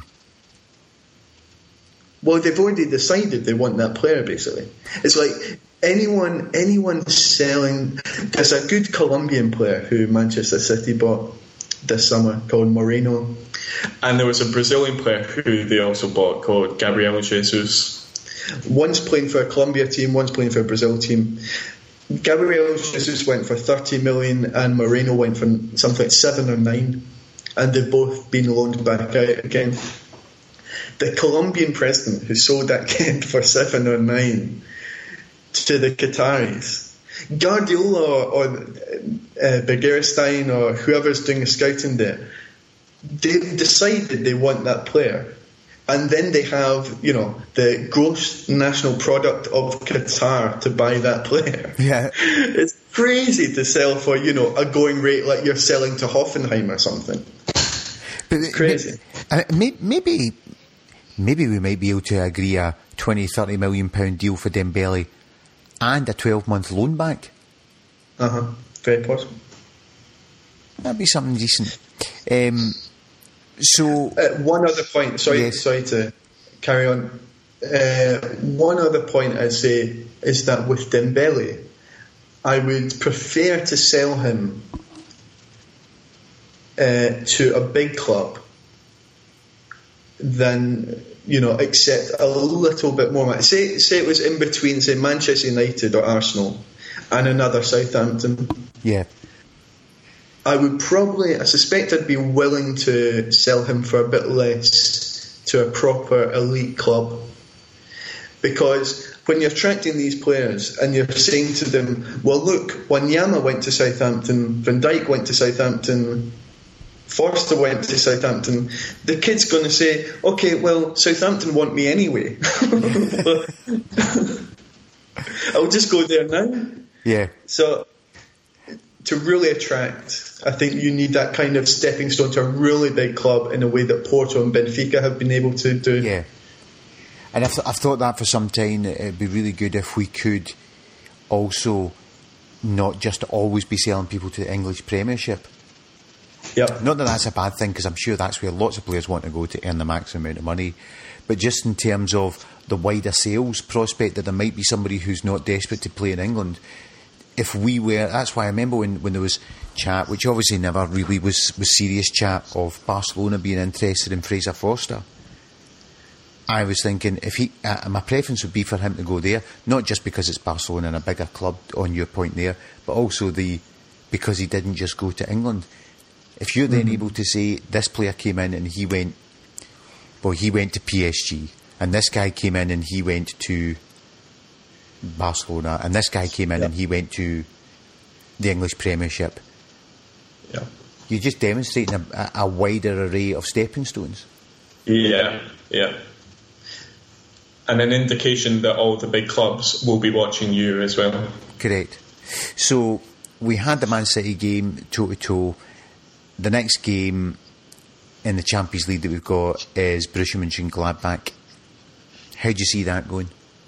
Well, they've already decided they want that player. Basically, it's like anyone anyone selling. There's a good Colombian player who Manchester City bought this summer called Moreno, and there was a Brazilian player who they also bought called Gabriel Jesus. One's playing for a Colombia team, one's playing for a Brazil team. Gabriel Jesus went for thirty million and Moreno went for something like seven or nine, and they've both been loaned back out again. The Colombian president who sold that kid for seven or nine to the Qataris, Guardiola or uh, Begiristain or whoever's doing the scouting there, they've decided they want that player. And then they have, you know, the gross national product of Qatar to buy that player. Yeah. It's crazy to sell for, you know, a going rate like you're selling to Hoffenheim or something. But it's crazy. Maybe, maybe we might be able to agree a twenty, thirty million pound deal for Dembele and a twelve-month loan back. Uh-huh. Very possible. That'd be something decent. Um, so... Uh, one other point, sorry, yes. sorry to carry on. Uh, one other point I'd say is that with Dembele, I would prefer to sell him uh, to a big club than, you know, accept a little bit more money. Say, say it was in between, say, Manchester United or Arsenal and another Southampton. Yeah. I would probably, I suspect I'd be willing to sell him for a bit less to a proper elite club. Because when you're attracting these players and you're saying to them, well, look, Wanyama went to Southampton, Van Dijk went to Southampton, Forster went to Southampton, the kid's going to say, okay, well, Southampton want me anyway. I'll just go there now. Yeah. So to really attract, I think you need that kind of stepping stone to a really big club in a way that Porto and Benfica have been able to do. Yeah. And I've, th- I've thought that for some time, it'd be really good if we could also not just always be selling people to the English Premiership. Yep. Not that that's a bad thing, because I'm sure that's where lots of players want to go to earn the maximum amount of money. But just in terms of the wider sales prospect, that there might be somebody who's not desperate to play in England. If we were, that's why I remember when, when there was chat, which obviously never really was, was serious chat, of Barcelona being interested in Fraser Forster. I was thinking, if he, uh, my preference would be for him to go there, not just because it's Barcelona and a bigger club, on your point there, but also the because he didn't just go to England. If you're then mm-hmm. able to say, this player came in and he went, well, he went to P S G, and this guy came in and he went to Barcelona, and this guy came in yep. and he went to the English Premiership. Yeah, you're just demonstrating a, a wider array of stepping stones. Yeah, yeah. And an indication that all the big clubs will be watching you as well. Correct. So we had the Man City game toe to toe. The next game in the Champions League that we've got is Borussia Mönchengladbach. How do you see that going?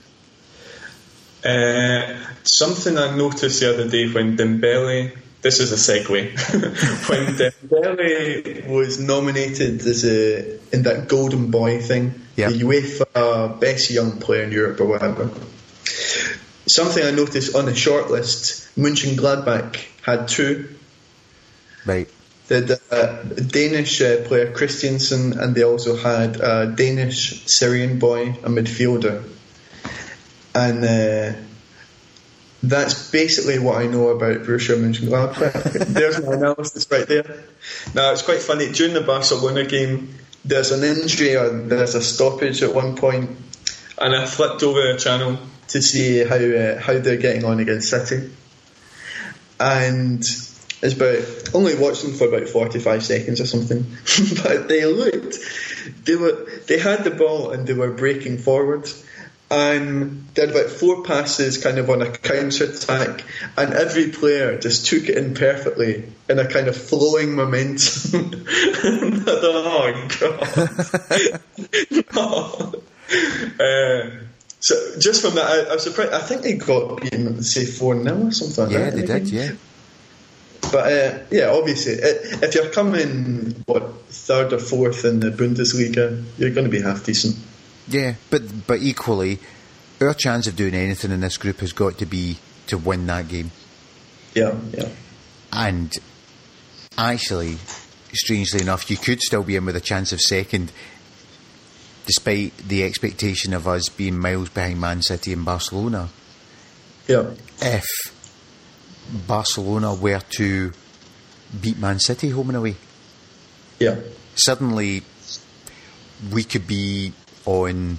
Uh, something I noticed the other day when Dembele, this is a segue, when Dembele was nominated as a in that Golden Boy thing, yep. the UEFA Best Young Player in Europe or whatever. Something I noticed on the shortlist, Mönchengladbach had two. Right. The uh, Danish uh, player Christiansen, and they also had a Danish Syrian boy, a midfielder. And uh, that's basically what I know about Borussia Mönchengladbach. There's my analysis right there. Now, it's quite funny. During the Barcelona game, there's an injury or there's a stoppage at one point, and I flipped over the channel to see how uh, how they're getting on against City. And it's about only watched them for about forty-five seconds or something, but they looked, they were they had the ball and they were breaking forward. And they had about four passes kind of on a counter attack, and every player just took it in perfectly in a kind of flowing momentum. And I thought, oh god. no. uh, so just from that, I, I was surprised. I think they got beaten, say four nil or something. Yeah, like that, they did. Yeah. But uh, yeah, obviously, it, if you're coming what third or fourth in the Bundesliga, you're going to be half decent. Yeah, but but equally, our chance of doing anything in this group has got to be to win that game. Yeah, yeah. And actually, strangely enough, you could still be in with a chance of second, despite the expectation of us being miles behind Man City and Barcelona. Yeah. If Barcelona were to beat Man City home and away, yeah, suddenly we could be on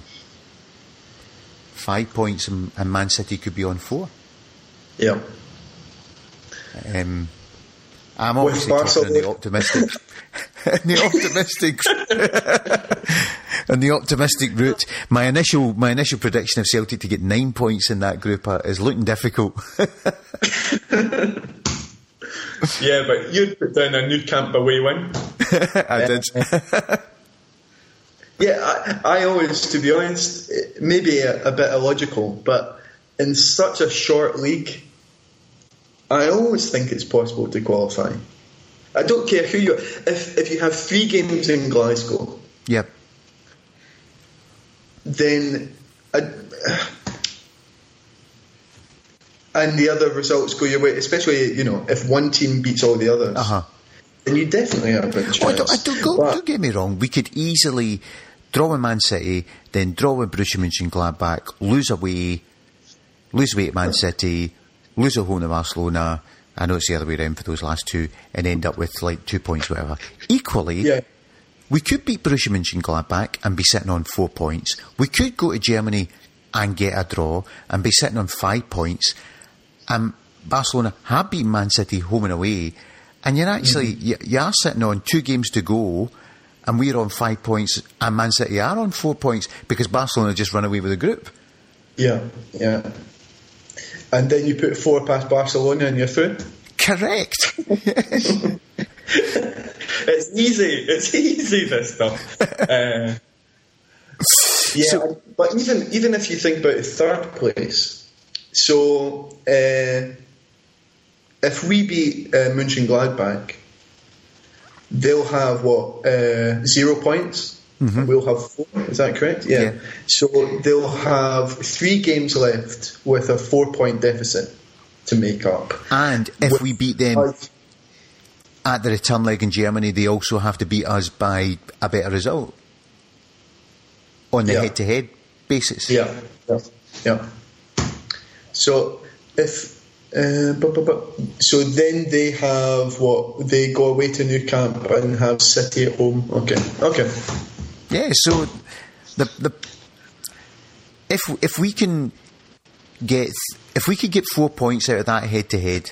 five points and, and Man City could be on four. Yeah. Um, I'm obviously talking on the optimistic, the optimistic, and the optimistic route. My initial, my initial prediction of Celtic to get nine points in that group uh, is looking difficult. Yeah, but you'd put down a Nou Camp away win. I did. Yeah, I, I always, to be honest, maybe a, a bit illogical, but in such a short league, I always think it's possible to qualify. I don't care who you. If if you have three games in Glasgow, yep, then I, and the other results go your way. Especially, you know, if one team beats all the others, uh-huh. then you definitely have a good chance. Oh, I don't, I don't, go, but, don't get me wrong. We could easily draw with Man City, then draw with Borussia Mönchengladbach, lose away, lose away at Man City, lose at home to Barcelona. I know it's the other way around for those last two, and end up with like two points, whatever. Equally, yeah. we could beat Borussia Mönchengladbach and be sitting on four points. We could go to Germany and get a draw and be sitting on five points. And Barcelona have beaten Man City home and away, and you're actually mm-hmm. you, you are sitting on two games to go, and we're on five points, and Man City are on four points because Barcelona just run away with the group. Yeah, yeah. And then you put four past Barcelona and you're through? Correct. It's easy. It's easy, this stuff. Uh, yeah, so, but even even if you think about third place, so uh, if we beat uh, Mönchengladbach, they'll have, what, uh, zero points? Mm-hmm. We'll have four, is that correct? Yeah. yeah. So they'll have three games left with a four-point deficit to make up. And if with we beat them five. at the return leg in Germany, they also have to beat us by a better result on the yeah. head-to-head basis. Yeah, yeah, yeah. So if uh, but, but, but, so then they have what? They go away to Nou Camp and have City at home. Okay, okay. Yeah, so the the if if we can get if we could get four points out of that head to head,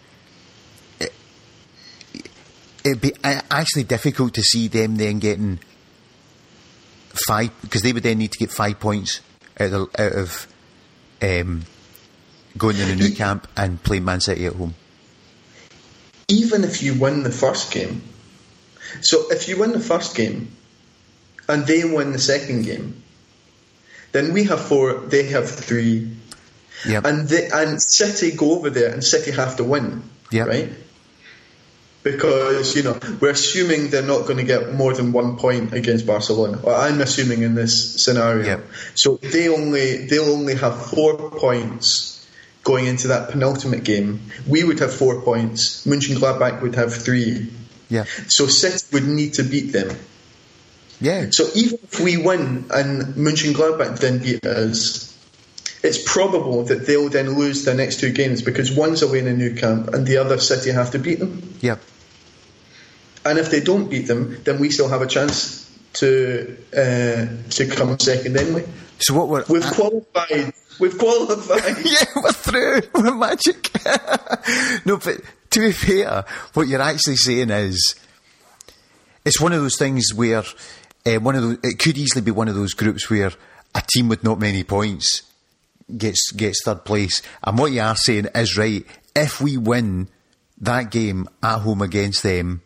it'd be actually difficult to see them then getting five, because they would then need to get five points out of, out of um, going to the Nou Camp and playing Man City at home. Even if you win the first game, so if you win the first game and they win the second game, then we have four, they have three. Yep. And they, and City go over there and City have to win, yep. right? Because, you know, we're assuming they're not going to get more than one point against Barcelona. Well, I'm assuming in this scenario. Yep. So they only they'll only have four points going into that penultimate game. We would have four points. Mönchengladbach would have three. Yeah. So City would need to beat them. Yeah. So even if we win and Mönchengladbach then beat us, it's probable that they'll then lose their next two games because one's away in a Nou Camp and the other City have to beat them. Yep. And if they don't beat them, then we still have a chance to uh, to come second anyway. So what we're we've uh, qualified. We've qualified. Yeah, we're through. We're magic. No, but to be fair, what you're actually saying is, it's one of those things where uh, one of those, it could easily be one of those groups where a team with not many points gets gets third place. And what you are saying is right. If we win that game at home against them,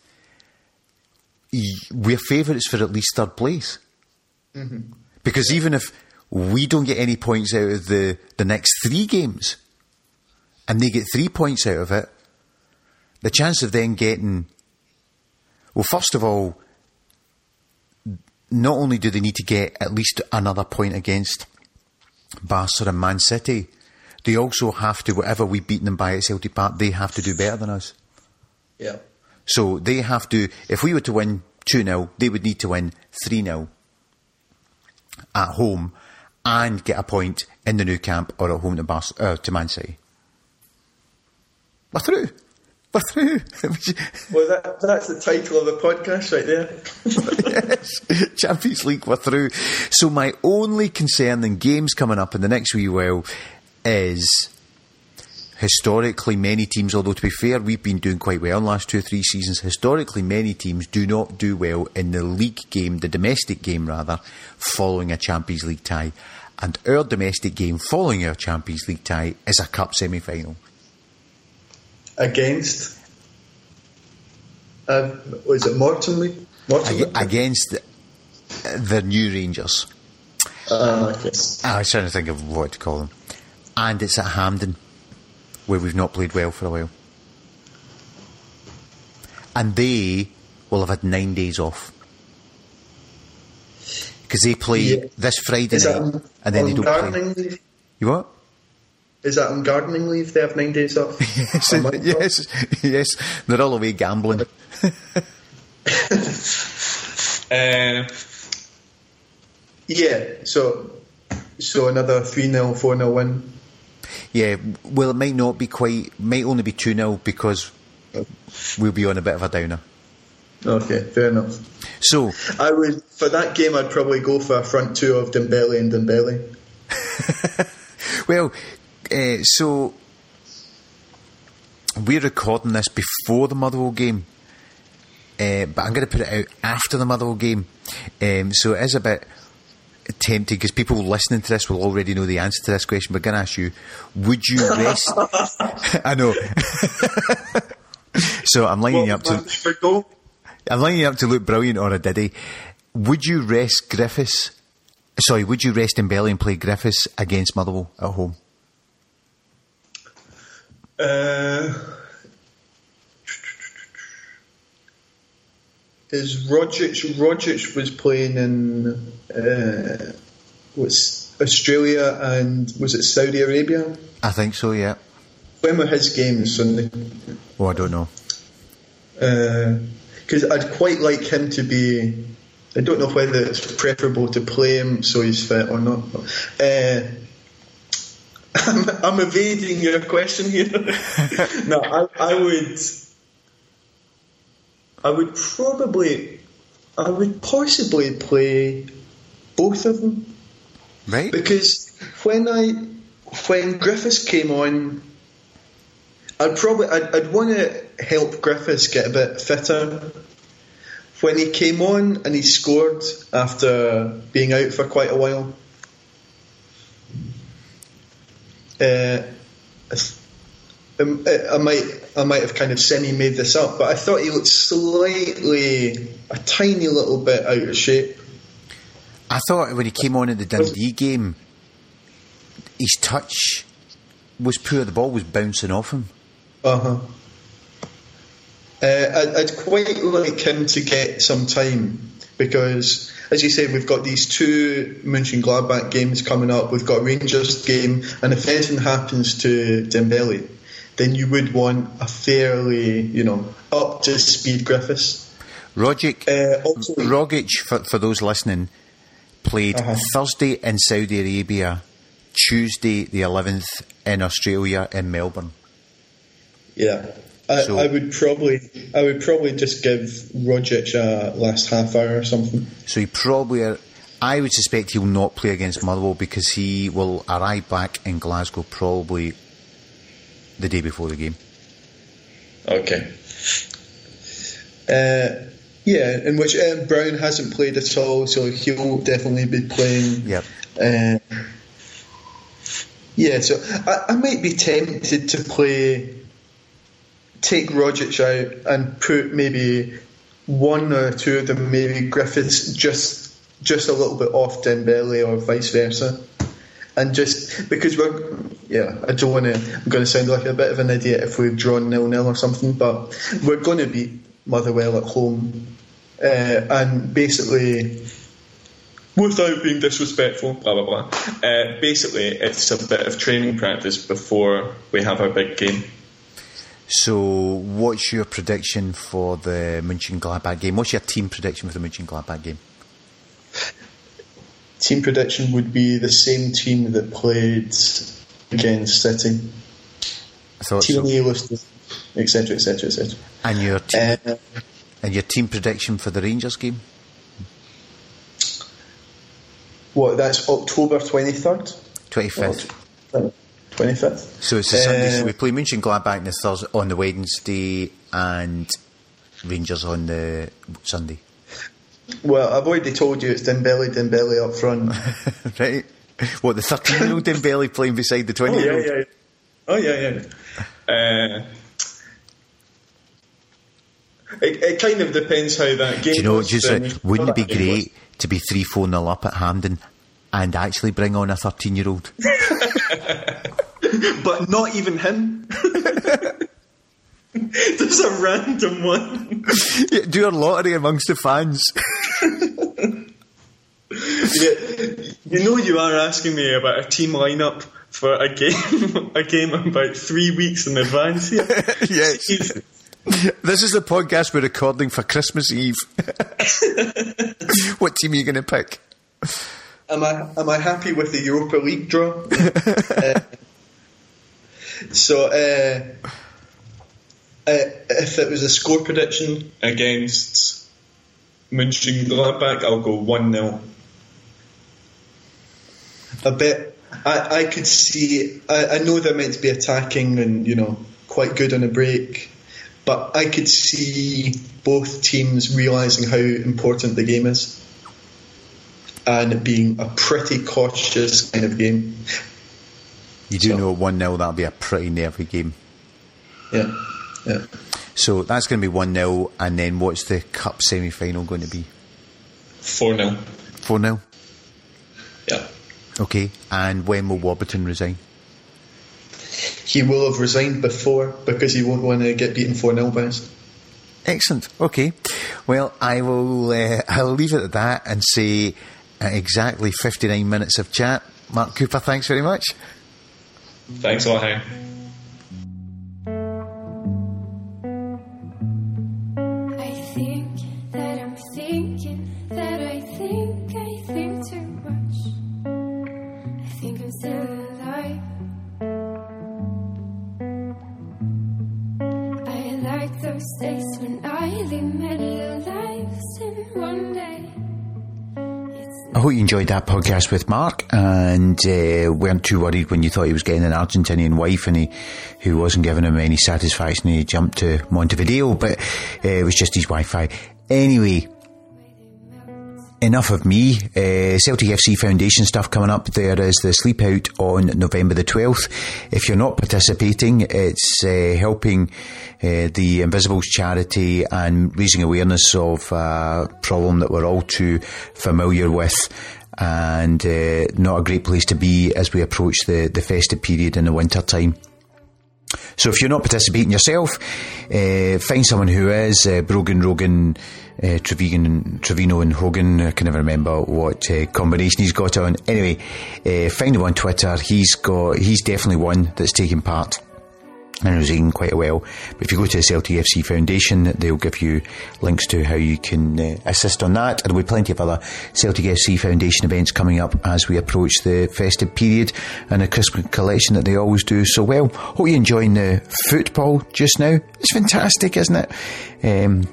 we're favourites for at least third place. Mm-hmm. Because yeah. even if we don't get any points out of the, the next three games, and they get three points out of it, the chance of them getting... Well, first of all, not only do they need to get at least another point against Barca and Man City, they also have to, whatever we've beaten them by at Celtic Park, they have to do better than us. Yeah. So they have to, if we were to win two nil, they would need to win three nil at home and get a point in the Nou Camp or at home to, Bar- uh, to Man City. We're through. We're through. Well, that, that's the title of the podcast right there. Yes. Champions League, we're through. So my only concern in games coming up in the next wee while is... Historically, many teams, although to be fair, we've been doing quite well in the last two or three seasons, historically, many teams do not do well in the league game, the domestic game rather, following a Champions League tie. And our domestic game following our Champions League tie is a cup semi-final. Against? Uh, was it Morton? Morton? Ag- against the, the new Rangers. Uh, okay. I was trying to think of what to call them. And it's at Hampden, where we've not played well for a while. And they will have had nine days off. Because they play yeah. this Friday Is night, on, and then they don't gardening play. Leave? You what? Is that on gardening leave? They have nine days off? yes, yes, yes. They're all away gambling. uh, yeah, so so another three nil, four nil win. Yeah, well, it might not be quite, might only be two nil because we'll be on a bit of a downer. Okay, fair enough. So I would, for that game, I'd probably go for a front two of Dembele and Dembele. Well, uh, so we're recording this before the Motherwell game, uh, but I'm going to put it out after the Motherwell game. Um, so it is a bit tempting because people listening to this will already know the answer to this question. But I'm going to ask you: would you rest? I know. So I'm lining you up to. I'm lining you up to look brilliant on a Diddy. Would you rest Griffiths? Sorry, would you rest Dembele and play Griffiths against Motherwell at home? Uh, is Rogic Rogic was playing in uh, was Australia and was it Saudi Arabia? I think so, yeah. When were his games Sunday? Oh, I don't know. Because uh, I'd quite like him to be. I don't know whether it's preferable to play him so he's fit or not. Uh, I'm, I'm evading your question here. No, I, I would. I would probably. I would possibly play both of them. Right. Because when I when Griffiths came on, I'd probably I'd, I'd want to help Griffiths get a bit fitter. When he came on and he scored after being out for quite a while, uh, I, I might I might have kind of semi-made this up, but I thought he looked slightly, a tiny little bit out of shape. I thought when he came on in the Dundee game, his touch was poor. The ball was bouncing off him. Uh-huh. Uh, I'd, I'd quite like him to get some time because, as you say, we've got these two Mönchengladbach games coming up. We've got a Rangers game, and if anything happens to Dembele, then you would want a fairly, you know, up to speed Griffiths. Rogic, uh, also, Rogic, for, for those listening, played uh-huh. Thursday in Saudi Arabia, Tuesday the eleventh in Australia in Melbourne. Yeah. I, so, I would probably, I would probably just give Rogic a last half hour or something. So he probably, are, I would suspect he'll not play against Motherwell because he will arrive back in Glasgow probably the day before the game. Okay. Uh, yeah, in which uh, Brown hasn't played at all, so he'll definitely be playing. Yep. Uh, yeah, so I, I might be tempted to play. Take Rogic out and put maybe one or two of them, maybe Griffiths, just just a little bit off Dembele or vice versa, and just because we're yeah, I don't want to. I'm going to sound like a bit of an idiot if we've drawn nil nil or something, but we're going to beat Motherwell at home, uh, and basically. Without being disrespectful, blah blah blah. Uh, basically, it's a bit of training practice before we have our big game. So, what's your prediction for the Mönchengladbach game? What's your team prediction for the Mönchengladbach game? Team prediction would be the same team that played against City. I thought Tierney, so. et cetera, et cetera, et cetera. And your team, uh, and your team prediction for the Rangers game? What? That's October twenty third, twenty fifth. Oh, twenty-fifth. So it's a Sunday, uh, so we play Mönchengladbach on the Thursday, on the Wednesday and Rangers on the Sunday. Well, I've already told you it's Dembele, Dembele up front. Right? What, the thirteen-year-old Dembele playing beside the twenty-year-old? Oh, yeah, yeah. Oh, yeah, yeah. Uh, it, it kind of depends how that game Do you know, goes. just, uh, wouldn't it be great was. to be three four nil up at Hampden and actually bring on a thirteen-year-old? but not even him. There's a random one. Yeah, do a lottery amongst the fans. Yeah, you know you are asking me about a team lineup for a game, a game about three weeks in advance here. Yes. This is the podcast we're recording for Christmas Eve. What team are you going to pick? Am I am I happy with the Europa League draw? uh, so, uh, uh, if it was a score prediction Against Mönchengladbach, I'll go one nil. a bit, I, I could see. I, I know they're meant to be attacking and, you know, quite good on a break, but I could see both teams realising how important the game is and it being a pretty cautious kind of game. You do So- know one nil, that'll be a pretty nervy game. Yeah, yeah. So that's going to be one nil, and then what's the cup semi-final going to be? four nil. four nil? Yeah. Okay, and when will Warburton resign? He will have resigned before because he won't want to get beaten four nil by us. Excellent. Okay. Well, I will. Uh, I'll leave it at that and say uh, exactly fifty-nine minutes of chat. Mark Cooper, thanks very much. Thanks a lot, Harry. I think that I'm thinking that I think I think too much. I think I'm still alive. I like those days when I live many lives in one day. I hope you enjoyed that podcast with Mark and uh, weren't too worried when you thought he was getting an Argentinian wife and he who wasn't giving him any satisfaction. He jumped to Montevideo, but uh, it was just his Wi-Fi. Anyway, enough of me. Uh, Celtic F C Foundation stuff coming up. There is the Sleep Out on November the twelfth. If you're not participating, it's uh, helping uh, the Invisibles charity and raising awareness of a problem that we're all too familiar with, and uh, not a great place to be as we approach the, the festive period in the winter time. So if you're not participating yourself, uh, find someone who is. uh, Brogan, Rogan, uh, Trevigan, Trevino and Hogan. I can never remember what uh, combination he's got on. Anyway, uh, find him on Twitter. He's got, he's definitely one that's taking part and is doing quite well. But if you go to the Celtic F C Foundation, they'll give you links to how you can uh, assist on that. And there'll be plenty of other Celtic F C Foundation events coming up as we approach the festive period and the Christmas collection that they always do so well. Hope you're enjoying the football just now. It's fantastic, isn't it? Um,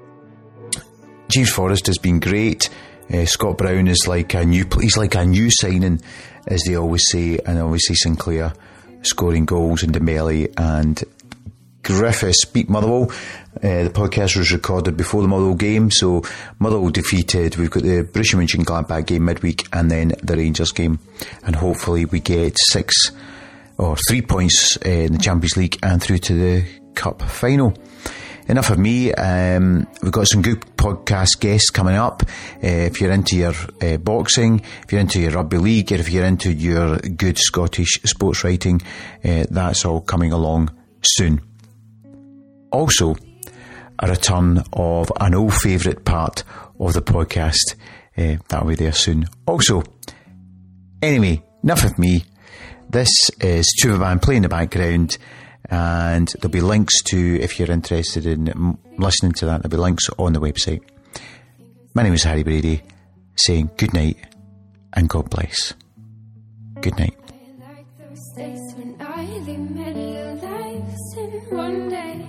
James Forrest has been great. Uh, Scott Brown is like a new, he's like a new signing, as they always say, and obviously Sinclair scoring goals in Dembele and Griffiths beat Motherwell. Uh, the podcast was recorded before the Motherwell game, so Motherwell defeated. We've got the Borussia Mönchengladbach game midweek and then the Rangers game, and hopefully we get six or three points uh, in the Champions League and through to the Cup final. Enough of me. Um, we've got some good podcast guests coming up. Uh, if you're into your uh, boxing, if you're into your rugby league, or if you're into your good Scottish sports writing, uh, that's all coming along soon. Also, a return of an old favourite part of the podcast. Uh, that'll be there soon. Also, anyway, enough of me. This is Tuva Band playing in the background. And there'll be links to, if you're interested in m- listening to that, there'll be links on the website. My name is Harry Brady, saying good night and God bless. Good night. I like those days when I live many lives in one day.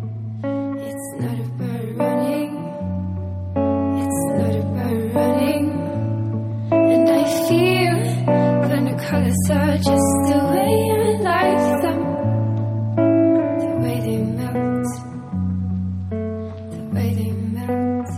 It's not about running, it's not about running. And I feel when the colors are just the way I like them. The way they melt, the way they melt.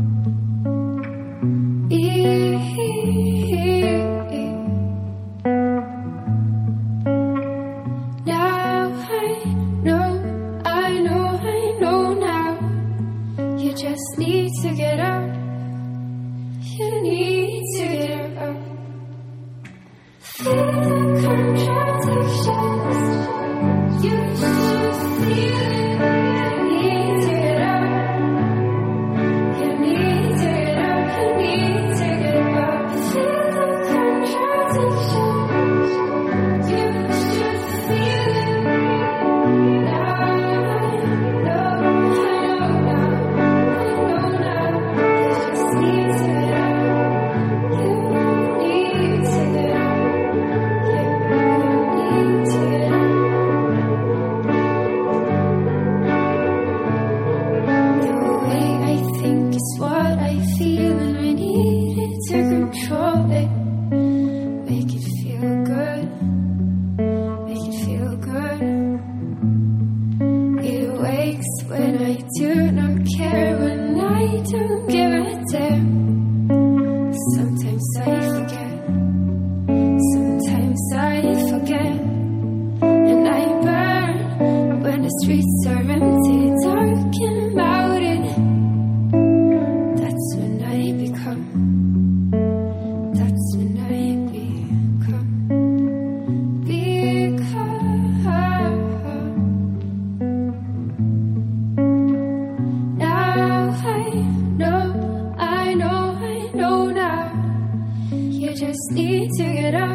Now I know, I know, I know now. You just need to get up. You need to get up. Just need to get up.